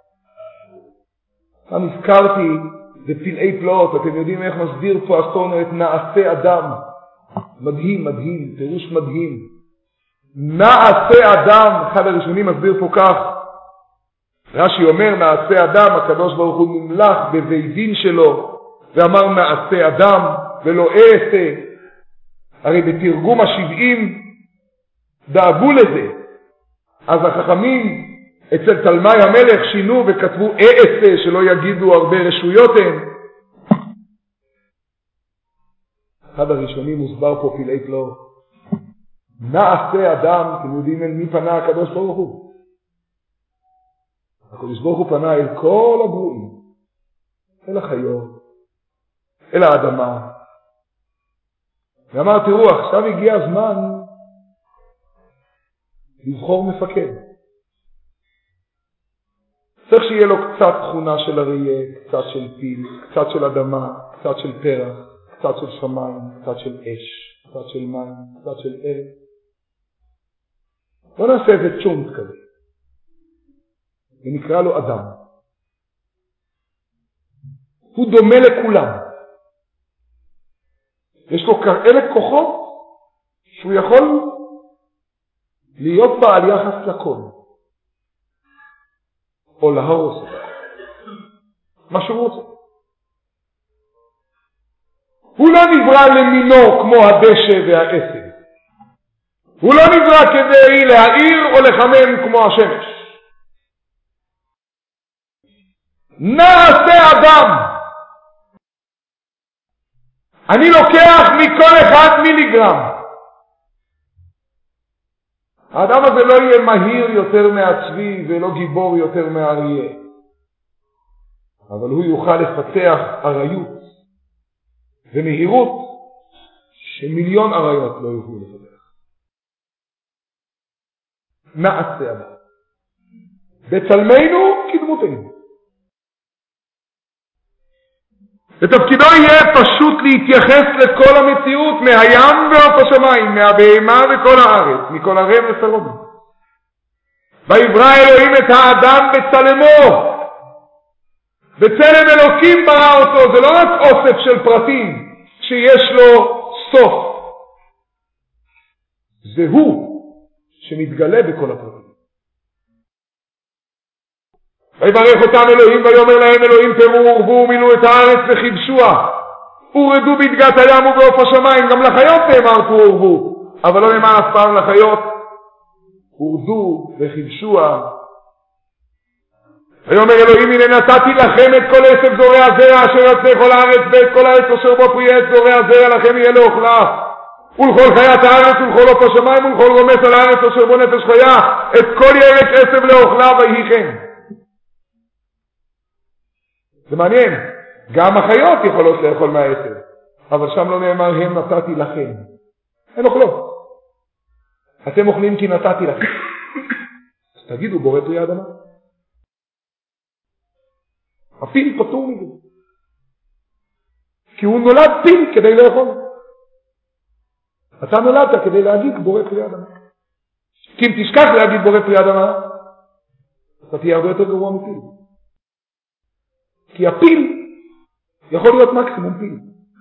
אני הזכרתי בפלאי פלאות, אתם יודעים איך מסביר פה אסטורנו את נעשה אדם. מדהים, מדהים, פירוש מדהים. נעשה אדם, אחד הראשונים מסביר פה כך. רש"י אומר, נעשה אדם, הקדוש ברוך הוא נמלך בבית דין שלו, ואמר נעשה אדם ולא אעשה. הרי בתרגום השבעים דאגו לזה. אז החכמים אצל תלמי המלך שינו וכתבו אעשה, שלא יגידו הרבה רשויות הם. אחד הראשונים מוסבר פה פלאי פלאות. נעשה אדם, אתם יודעים אל מי פנה הקדוש ברוך הוא? הקדוש ברוך הוא פנה אל כל הברואים, אל החיות, אל האדמה. ואמר, תראו, עכשיו הגיע הזמן לבחור מפקד. צריך שיהיה לו קצת תכונה של אריה, קצת של פיל, קצת של אדמה, קצת של פרח, קצת של שמיים, קצת של אש, קצת של מים, קצת של ארץ. לא נעשה איזה צ'ונט כזה. ונקרא לו אדם. הוא דומה לכולם. יש לו כאלה כוחות שהוא יכול להיות בעל יחס לכל. או להרוס אותה. מה שהוא רוצה. הוא לא נברא למינו כמו הדשא והעשב. הוא לא נברא כדי להאיר או לחמם כמו השמש. נעשה אדם. אני לוקח מכל אחד מיליגרם. האדם הזה לא יהיה מהיר יותר מהצבי ולא גיבור יותר מהאריה. אבל הוא יוכל לפתח אריות ומהירות שמיליון אריות לא יוכלו לפתח. נעשה אדם. בצלמנו כדמותנו. ותפקידו יהיה פשוט להתייחס לכל המציאות, מהים ועוף השמיים, מהבהמה וכל הארץ, מכל הרמס הרומס. ויברא אלוהים את האדם בצלמו. בצלם אלוקים ברא אותו. זה לא רק אוסף של פרטים שיש לו סוף. זה הוא שמתגלה בכל הפרטים. ויברך אותם אלוהים ויאמר להם אלוהים פרו ורבו ומילאו את הארץ וכיבשוה ורדו בדגת הים ובעוף השמיים. גם לחיות נאמר פרו ורבו, אבל לא נאמר אף פעם לחיות ורדו וכיבשוה. ויאמר אלוהים הנה נתתי לכם את כל עשב זורע הזרע אשר על פני כל הארץ ואת כל העץ אשר בו פרי עץ זורע הזרע לכם יהיה לאוכלה ולכל חיית הארץ ולכל עוף השמיים ולכל רומס על הארץ אשר בו נפש חיה את כל ירק עשב לאוכלה ויהי כן. זה מעניין, גם החיות יכולות לאכול מהעשב, אבל שם לא נאמר הם נתתי לכם. הן אוכלות. אתם אוכלים כי נתתי לכם. אז תגידו בורא פרי האדמה. הפיל פטור מזה. כי הוא נולד פיל כדי לאכול. אתה נולדת כדי להגיד בורא פרי האדמה. כי אם תשכח להגיד בורא פרי האדמה, אתה תהיה הרבה יותר גרוע מפיל. כי הפיל יכול להיות מקסימום פיל.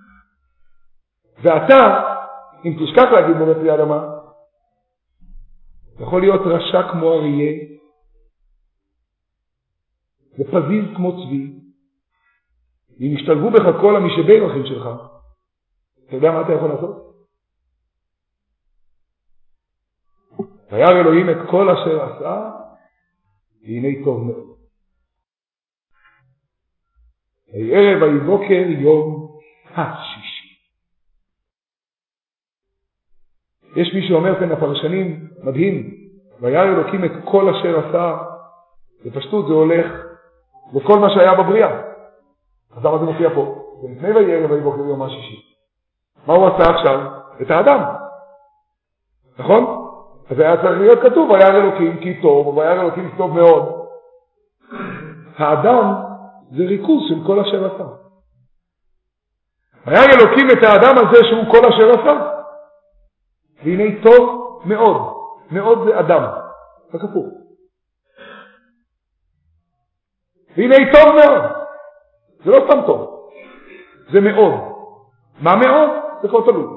ואתה, אם תשכח להגיד בורא פרי האדמה, יכול להיות רשע כמו אריה, ופזיז כמו צבי, אם ישתלבו בך כל המשאבי רחים שלך, אתה יודע מה אתה יכול לעשות? וירא אלוהים את כל אשר עשה, והנה טוב מאוד. ערב ויהי בוקר יום השישי. יש מי שאומר כאן הפרשנים, מדהים, וירא אלוקים את כל אשר עשה, בפשטות זה הולך בכל מה שהיה בבריאה. אז למה זה מופיע פה? זה לפני וירא ויהי בוקר יום השישי. מה הוא עשה עכשיו? את האדם. נכון? אז היה צריך להיות כתוב, וירא אלוקים כי טוב, וירא אלוקים טוב מאוד. האדם זה ריכוז של כל אשר עשה. וירא אלוקים את האדם הזה שהוא כל אשר עשה. והנה טוב מאוד. מאוד זה אדם. הכפור. והנה טוב מאוד. זה לא סתם טוב. זה מאוד. מה מאוד? זה כבר תלוי.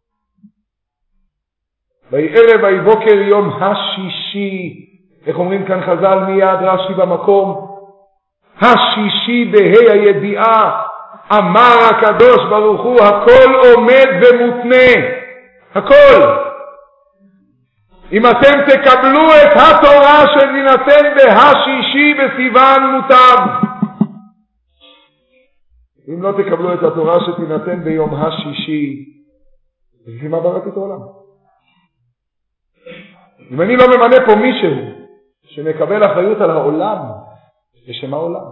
ויהי ערב ויהי בוקר יום השישי. איך אומרים כאן חז"ל מיד רש"י במקום? השישי בה"א הידיעה. אמר הקדוש ברוך הוא הכל עומד ומותנה. הכל. אם אתם תקבלו את התורה שנינתן בהשישי בסיוון מוטב. אם לא תקבלו את התורה שתינתן ביום השישי, אז למה בראתי את העולם? אם אני לא ממנה פה מישהו שמקבל אחריות על העולם, לשם העולם.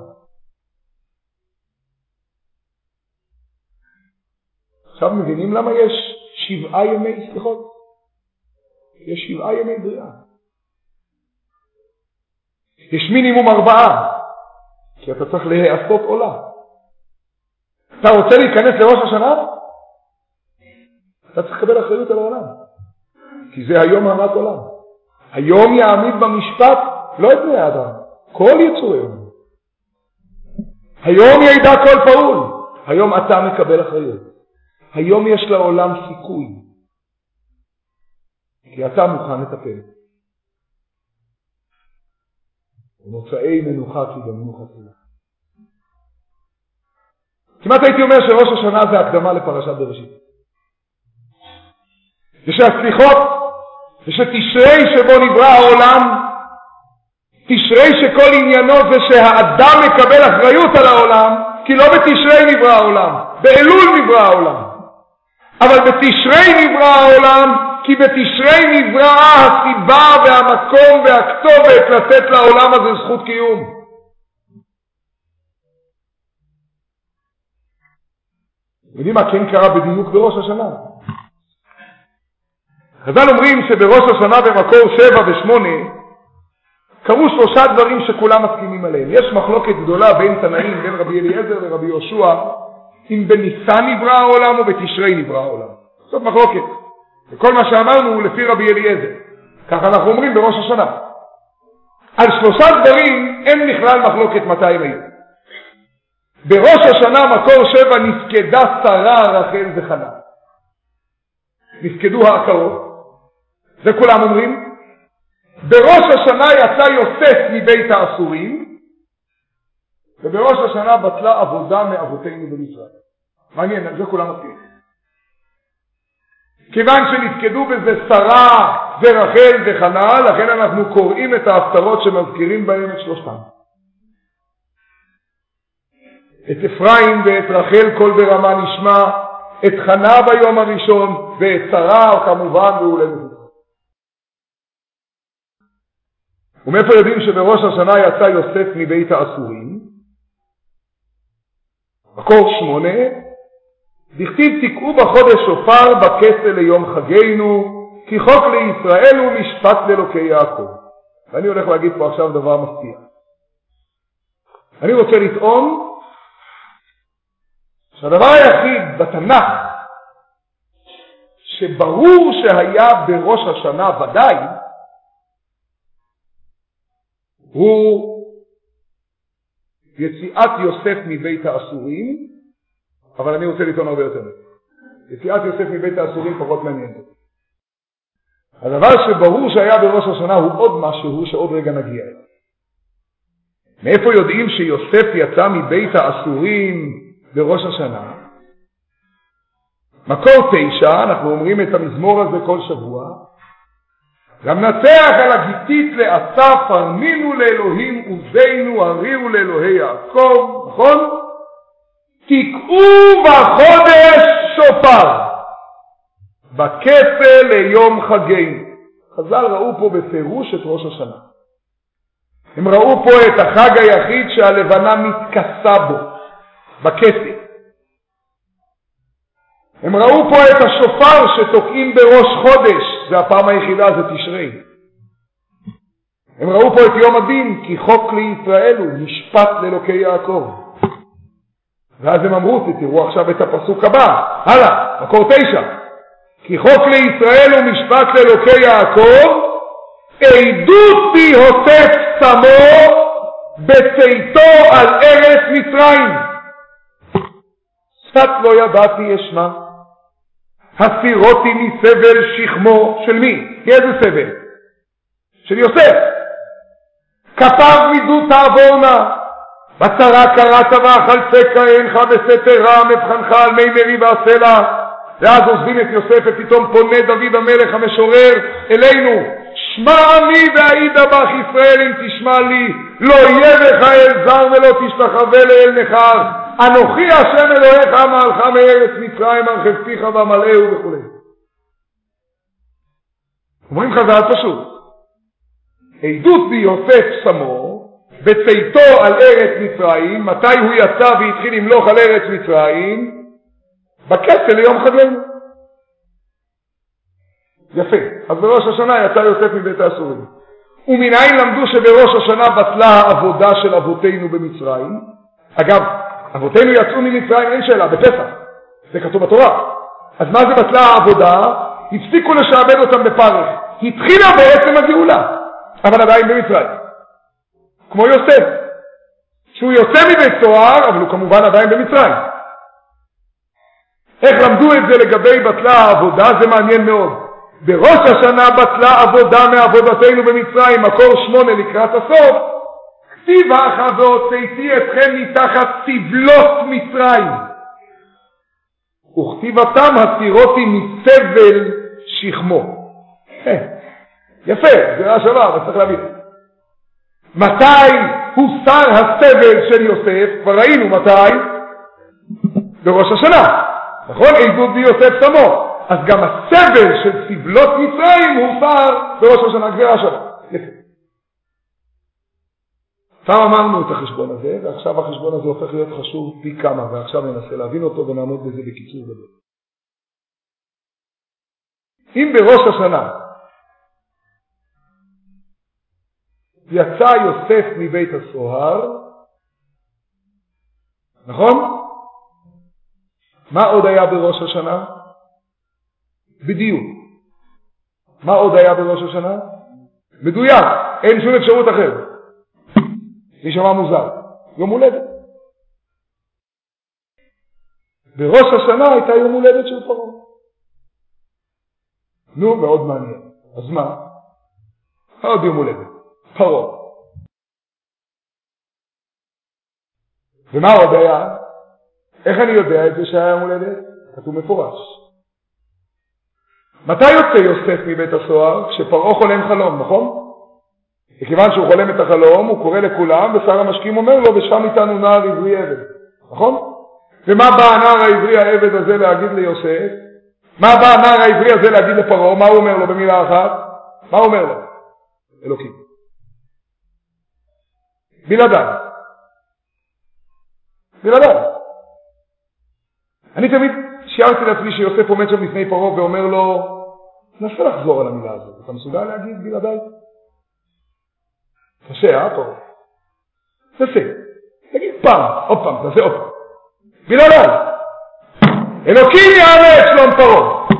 עכשיו מבינים למה יש שבעה ימי סליחות? יש שבעה ימי בריאה. יש מינימום ארבעה, כי אתה צריך להיעשות עולה. אתה רוצה להיכנס לראש השנה? אתה צריך לקבל אחריות על העולם. כי זה היום הרת עולם. היום יעמיד במשפט לא את בני האדם, כל יצור היום. היום ידע כל פעול. היום אתה מקבל אחריות. היום יש לעולם סיכוי. כי אתה מוכן לטפל. ומוצאי מנוחה כי במנוחה תפילה. כמעט הייתי אומר שראש השנה זה הקדמה לפרשת בראשית. ושהסליחות, ושתשרי שבו נברא העולם, תשרי שכל עניינו זה שהאדם מקבל אחריות על העולם, כי לא בתשרי נברא העולם, באלול נברא העולם. אבל בתשרי נברא העולם, כי בתשרי נבראה הסיבה והמקום והכתובת לתת לעולם הזה זכות קיום. יודעים מה כן קרה בדיוק בראש השנה? חז"ל אומרים שבראש השנה במקור שבע ושמונה קרו שלושה דברים שכולם מסכימים עליהם. יש מחלוקת גדולה בין תנאים, בין רבי אליעזר ורבי יהושע, אם בניסן נברא העולם או בתשרי נברא העולם. זאת מחלוקת. וכל מה שאמרנו הוא לפי רבי אליעזר. ככה אנחנו אומרים בראש השנה. על שלושה דברים אין בכלל מחלוקת מתי הם היו. בראש השנה מקור שבע נפקדה שרה רחל וחנה. נפקדו העקרות. זה כולם אומרים. בראש השנה יצא יוסף מבית האסורים. ובראש השנה בטלה עבודה מאבותינו במצרים. מעניין, זה כולם מסכימים. כיוון שנפקדו בזה שרה ורחל וחנה, לכן אנחנו קוראים את ההפטרות שמזכירים בהם את שלושתם. את אפרים ואת רחל כל ברמה נשמע, את חנה ביום הראשון, ואת שרה כמובן בהולדת. ומאיפה יודעים שבראש השנה יצא יוסף מבית האסורים? מקור שמונה, דכתיב תקעו בחודש שופר בכסל ליום חגנו, כי חוק לישראל הוא משפט לאלוקי יעקב. ואני הולך להגיד פה עכשיו דבר מפתיע. אני רוצה לטעון שהדבר היחיד בתנ"ך שברור שהיה בראש השנה ודאי הוא יציאת יוסף מבית האסורים, אבל אני רוצה לטעון הרבה יותר. יציאת יוסף מבית האסורים פחות מעניין. הדבר שברור שהיה בראש השנה הוא עוד משהו שעוד רגע נגיע. מאיפה יודעים שיוסף יצא מבית האסורים בראש השנה? מקור תשע, אנחנו אומרים את המזמור הזה כל שבוע. גם נצח על הגיתית לאסף, הרמינו לאלוהים עוזנו, הריעו לאלוהי יעקב, נכון? תקעו בחודש שופר, בכסל ליום חגנו. חז"ל ראו פה בפירוש את ראש השנה. הם ראו פה את החג היחיד שהלבנה מתכסה בו. בכסף. הם ראו פה את השופר שתוקעים בראש חודש, זה הפעם היחידה, זה תשרי. הם ראו פה את יום הדין, כי חוק לישראל הוא משפט לאלוקי יעקב. ואז הם אמרו, תראו עכשיו את הפסוק הבא, הלאה, מקור תשע. כי חוק לישראל הוא משפט לאלוקי יעקב, עדות בהוסף שמו בצאתו על ארץ מצרים. קצת לא ידעתי ישמע, הסירותי מסבל שכמו של מי? איזה סבל? של יוסף. כתב מידות תעבורנה, בצרה קראת ואכלת כהנך בסתר רע מבחנך על מי מרי והסלע. ואז עוזבים את יוסף ופתאום פונה דוד המלך המשורר אלינו, שמע אני והעידה בך ישראל אם תשמע לי, לא יהיה לך אל זר ולא תשתחווה לאל נכר, אנוכי השם אלוהיך מעלך מארץ מצרים ארחבתיך ומלאהו וכו'. אומרים חז"ל פשוט, עדות ביוסף שמו בצאתו על ארץ מצרים, מתי הוא יצא והתחיל למלוך על ארץ מצרים? בכסל ליום חגנו. יפה. אז בראש השנה יצא יוסף מבית האסורים. ומנין למדו שבראש השנה בטלה העבודה של אבותינו במצרים? אגב, אבותינו יצאו ממצרים, אין שאלה, בפסח. זה כתוב בתורה. אז מה זה בטלה העבודה? הפסיקו לשעבד אותם בפרך. התחילה בעצם הגאולה, אבל עדיין במצרים. כמו יוסף, שהוא יוצא מבית סוהר, אבל הוא כמובן עדיין במצרים. איך למדו את זה לגבי בטלה העבודה? זה מעניין מאוד. בראש השנה בטלה עבודה מעבודתנו במצרים, מקור שמונה לקראת הסוף, כתיב אחא והוצאתי אתכם מתחת סבלות מצרים, וכתיבתם הסירותי מסבל שכמו. יפה, זה השבה, אבל צריך להבין. מתי הוסר הסבל של יוסף? כבר ראינו מתי? בראש השנה. נכון? עדות ביוסף שמו. אז גם הסבל של סבלות מצרים הוסר בראש השנה, גזירה השנה. יפה. פעם אמרנו את החשבון הזה, ועכשיו החשבון הזה הופך להיות חשוב פי כמה, ועכשיו ננסה להבין אותו ונעמוד בזה בקיצור גדול. אם בראש השנה יצא יוסף מבית הסוהר, נכון? מה עוד היה בראש השנה? בדיוק. מה עוד היה בראש השנה? מדויק. אין שום אפשרות אחרת. נשמע מוזר. יום הולדת. בראש השנה הייתה יום הולדת של פרעה. נו, מאוד מעניין. אז מה? עוד יום הולדת. פרעה. ומה עוד היה? איך אני יודע את זה שהיה יום הולדת? כתוב מפורש. מתי יוצא יוסף מבית הסוהר? כשפרעה חולם חלום, נכון? וכיוון שהוא חולם את החלום, הוא קורא לכולם, ושר המשקים אומר לו, ושם איתנו נער עברי עבד, נכון? ומה בא הנער העברי העבד הזה להגיד ליוסף? מה בא הנער העברי הזה להגיד לפרעה? מה הוא אומר לו במילה אחת? מה הוא אומר לו? אלוקים. בלעדיי. בלעדיי. אני תמיד שיערתי לעצמי שיוסף עומד שם לפני פרעה ואומר לו, נסה לחזור על המילה הזאת. אתה מסוגל להגיד בלעדיי? קשה, אה, פרעה? תעשה. תגיד פעם, עוד פעם, תעשה עוד פעם. בלעדיי. אלוקים יענה את שלום פרעה.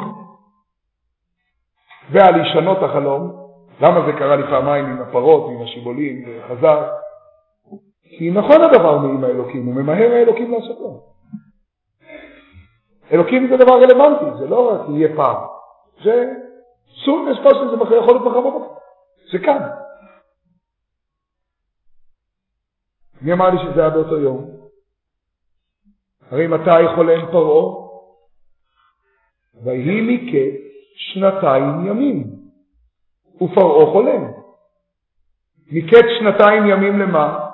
ועל ישנות החלום, למה זה קרה לי פעמיים עם הפרות, עם השיבולים וחזר? כי נכון הדבר מעם האלוקים, הוא ממהר האלוקים לעשות לו. אלוקים זה דבר רלוונטי, זה לא רק יהיה פעם. זה סום אספוסים, זה יכול להיות מחר בבוקר. זה כאן. מי אמר לי שזה היה באותו יום? הרי מתי חולם פרעה? ויהי מקץ שנתיים ימים. ופרעה חולם. מקץ שנתיים ימים למה?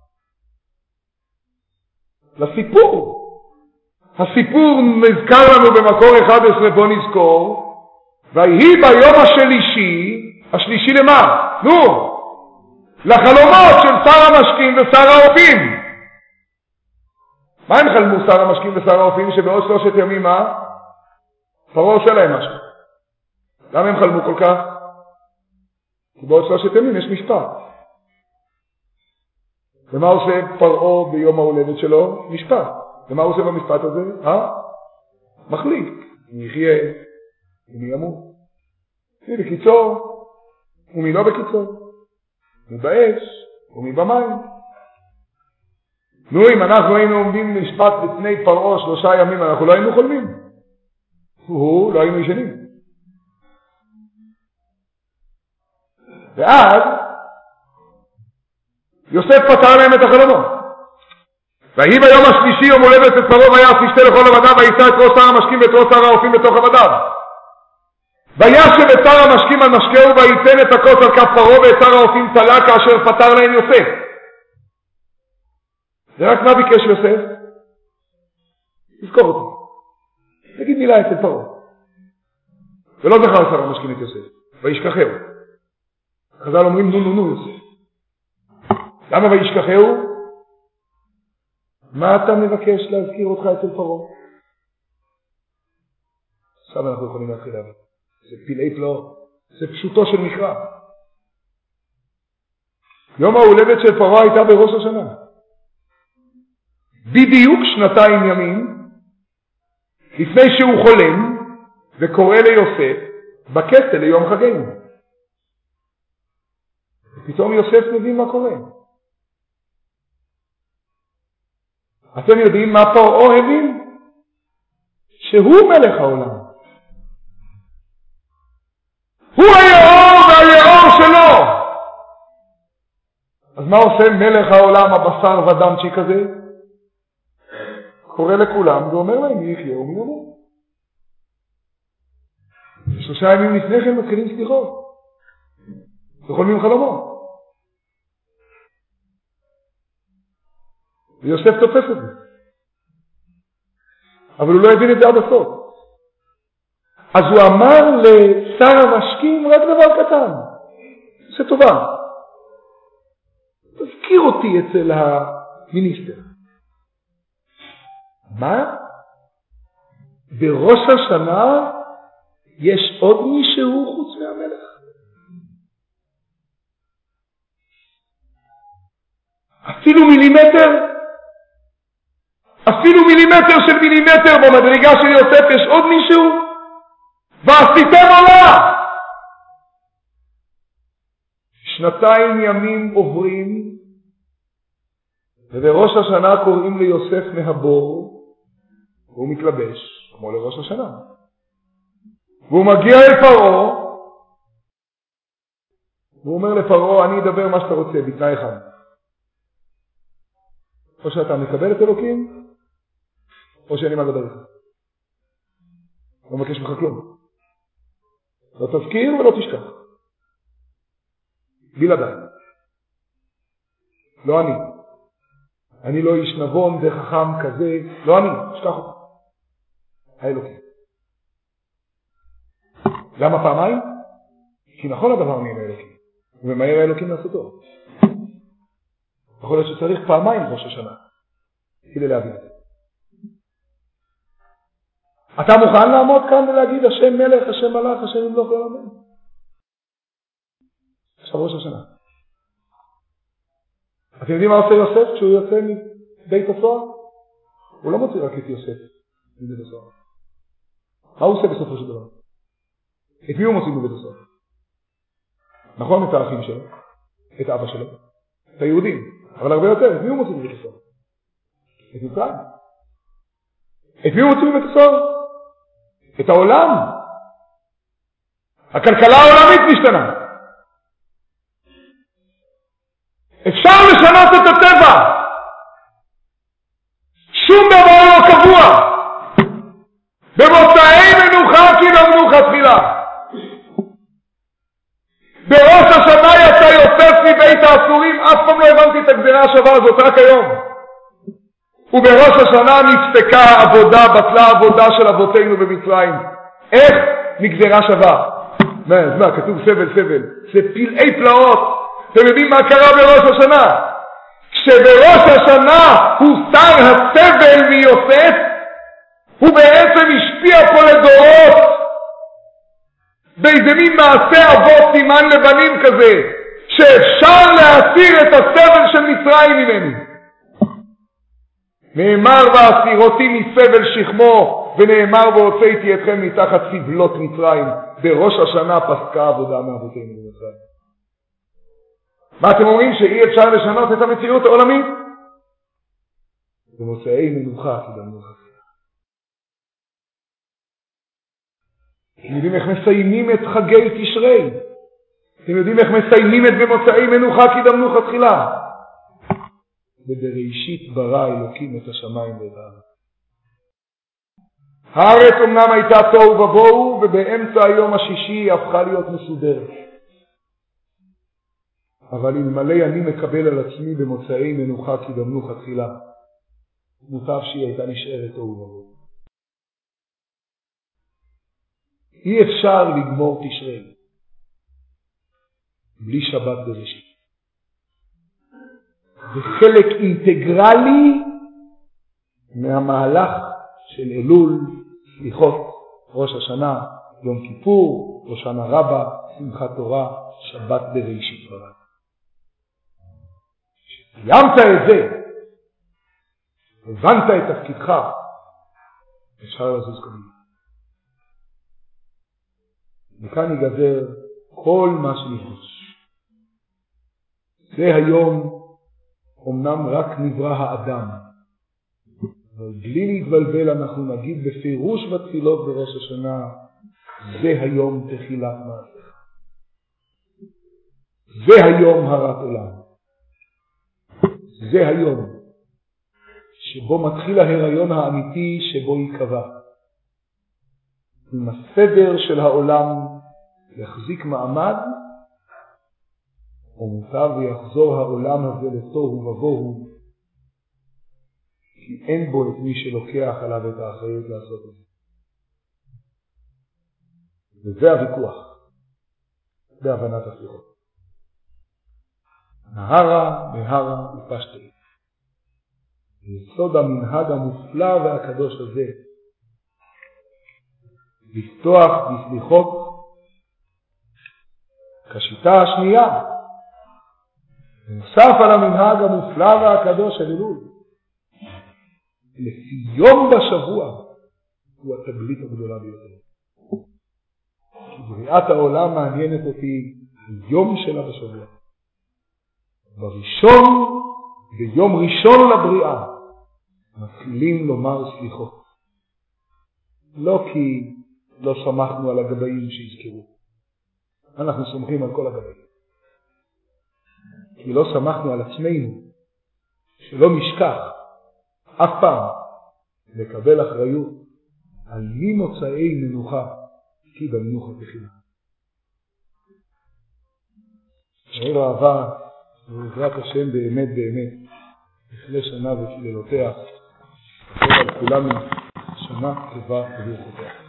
לסיפור. הסיפור נזכר לנו במקור אחד עשרה, בוא נזכור. ויהי ביום השלישי, השלישי למה? נו, לחלומות של שר המשקים ושר העובדים. מה הם חלמו שר המשקים ושר האופים? שבעוד שלושת ימים מה? פרעה עושה להם משהו. למה הם חלמו כל כך? כי בעוד שלושת ימים יש משפט. ומה עושה פרעה ביום ההולדת שלו? משפט. ומה הוא עושה במשפט הזה? אה? מחליט. מי יחיה ומי ימות. מי בקיצור ומי לא בקיצור. מי באש ומי במים. נו, אם אנחנו היינו עומדים משפט לפני פרעה שלושה ימים, אנחנו לא היינו חולמים. הוא, לא היינו ישנים. ואז יוסף פתר להם את החלומות. ויהי ביום השלישי יום הולדת את פרעה ויעש משתה לכל עבדיו וישא את ראש שר המשקים ואת ראש שר האופים בתוך עבדיו. וישב את שר המשקים על משקהו וייתן את הכוס על כף פרעה ואת שר האופים תלה כאשר פתר להם יוסף. זה רק מה ביקש יוסף? תזכור אותי. תגיד מילה אצל פרעה. ולא זכר שר המשקים את יוסף. וישכחהו. חז"ל אומרים נו נו נו יוסף. למה וישכחהו? מה אתה מבקש להזכיר אותך אצל פרעה? עכשיו אנחנו יכולים להתחיל להבין. זה פלאי פלאות. זה פשוטו של מקרא. יום ההולדת של פרעה הייתה בראש השנה. בדיוק שנתיים ימים לפני שהוא חולם וקורא ליוסף בכסל ליום חגנו. פתאום יוסף מבין מה קורה. אתם יודעים מה פרעה הבין? שהוא מלך העולם. הוא היאור והיאור שלו. אז מה עושה מלך העולם הבשר ודמצ'י כזה? קורא לכולם ואומר להם מי יחיה ומי ימות. שלושה ימים לפני כן מתחילים סליחות. וחולמים חלומות. ויוסף תופס את זה. אבל הוא לא הבין את זה עד הסוף. אז הוא אמר לשר המשקים רק דבר קטן. זה טובה. תזכיר אותי אצל המיניסטר. מה? בראש השנה יש עוד מישהו חוץ מהמלך? אפילו מילימטר? אפילו מילימטר של מילימטר במדרגה של יוסף יש עוד מישהו? ועשיתם עולה! שנתיים ימים עוברים ובראש השנה קוראים ליוסף מהבור והוא מתלבש כמו לראש השנה והוא מגיע אל פרעה והוא אומר לפרעה אני אדבר מה שאתה רוצה בתנאי אחד או שאתה מקבל את אלוקים או שאני מדבר איתך לא מבקש ממך כלום לא תזכיר ולא תשכח בלעדיי לא אני אני לא איש נבון וחכם כזה לא אני, תשכח אותי האלוקים למה פעמיים? כי נכון הדבר נהיה לאלוקים וממהר האלוקים לעשותו יכול להיות שצריך פעמיים ראש השנה כדי להבין את זה אתה מוכן לעמוד כאן ולהגיד השם מלך, השם מלך, השם ימלוך לעולמנו עכשיו ראש השנה אתם יודעים מה עושה יוסף כשהוא יוצא מבית הסוהר? הוא לא מוציא רק את יוסף מבית הסוהר מה הוא עושה בסופו של דבר? את מי הוא מוציא מבית הסוהר? נכון את האחים שלו את אבא שלו את היהודים אבל הרבה יותר את מי הוא מוציא מבית הסוהר? את מצרים את מי הוא מוציא מבית הסוהר? את העולם הכלכלה העולמית משתנה אפשר לשנות את הטבע שום דבר לא קבוע במוצאי מנוחה כי לא מנוחה תחילה בראש השנה יצא יוסף מבית האסורים אף פעם לא הבנתי את הגזירה השווה הזאת רק היום ובראש השנה נפסקה עבודה בטלה עבודה של אבותינו במצרים איך מגזירה שווה מה, מה כתוב סבל סבל זה פלאי פלאות אתם יודעים מה קרה בראש השנה? שבראש השנה הוסר הסבל מיוסף, הוא בעצם השפיע פה לדורות באיזה מין מעשה אבות סימן לבנים כזה, שאפשר להסיר את הסבל של מצרים ממנו. נאמר והסירותי מסבל שכמו, ונאמר והוצאתי אתכם מתחת סבלות מצרים. בראש השנה פסקה עבודה מאבותינו במצרים. מה אתם אומרים, שאי אפשר לשנות את המציאות העולמית? במוצאי מנוחה קיבלנו חסר. אתם יודעים איך מסיימים את חגי תשרי? אתם יודעים איך מסיימים את במוצאי מנוחה קידמנו תחילה? ובראשית ברא אלוקים את השמיים ואת הארץ. הארץ אמנם הייתה תוהו ובוהו, ובאמצע היום השישי היא הפכה להיות מסודרת. אבל אלמלא אני מקבל על עצמי במוצאי מנוחה קידמנו תחילה, מוטב שהיא הייתה נשארת תוהו ובוהו. אי אפשר לגמור תשרי בלי שבת בראשית. זה חלק אינטגרלי מהמהלך של אלול, סליחות, ראש השנה, יום כיפור, ראש השנה רבה, שמחת תורה, שבת בראשית ברא. סיימת את זה, הבנת את תפקידך, אפשר לזוז קדימה. מכאן ייגזר כל מה שנדרוש. זה היום אמנם רק נברא האדם, אבל בלי להתבלבל אנחנו נגיד בפירוש בתפילות בראש השנה, זה היום תחילת מעשה. זה היום הרת עולם. זה היום שבו מתחיל ההיריון האמיתי שבו ייקבע. אם הסדר של העולם יחזיק מעמד, או מותר ויחזור העולם הזה לתוהו ובוהו, כי אין בו את מי שלוקח עליו את האחריות לעשות את זה. וזה הוויכוח בהבנת הסליחות. נהרה, נהרה ופשטי. יסוד המנהג המופלא והקדוש הזה, לפתוח בסליחות כשיטה השנייה, נוסף על המנהג המופלא והקדוש של אלול. לפי יום בשבוע הוא התגלית הגדולה ביותר. בריאת העולם מעניינת אותי יום שלה בשבוע. בראשון, ביום ראשון לבריאה, מתחילים לומר סליחות. לא כי לא שמחנו על הגבאים שהזכרו. אנחנו סומכים על כל הגבאים. כי לא שמחנו על עצמנו, שלא נשכח אף פעם לקבל אחריות על מי מוצאי מנוחה כי במנוחה תחילה. נעיר אהבה ובעזרת השם באמת באמת תכלה שנה ותלילותיה, תכלה על כולנו שנה טובה וברוכותיה.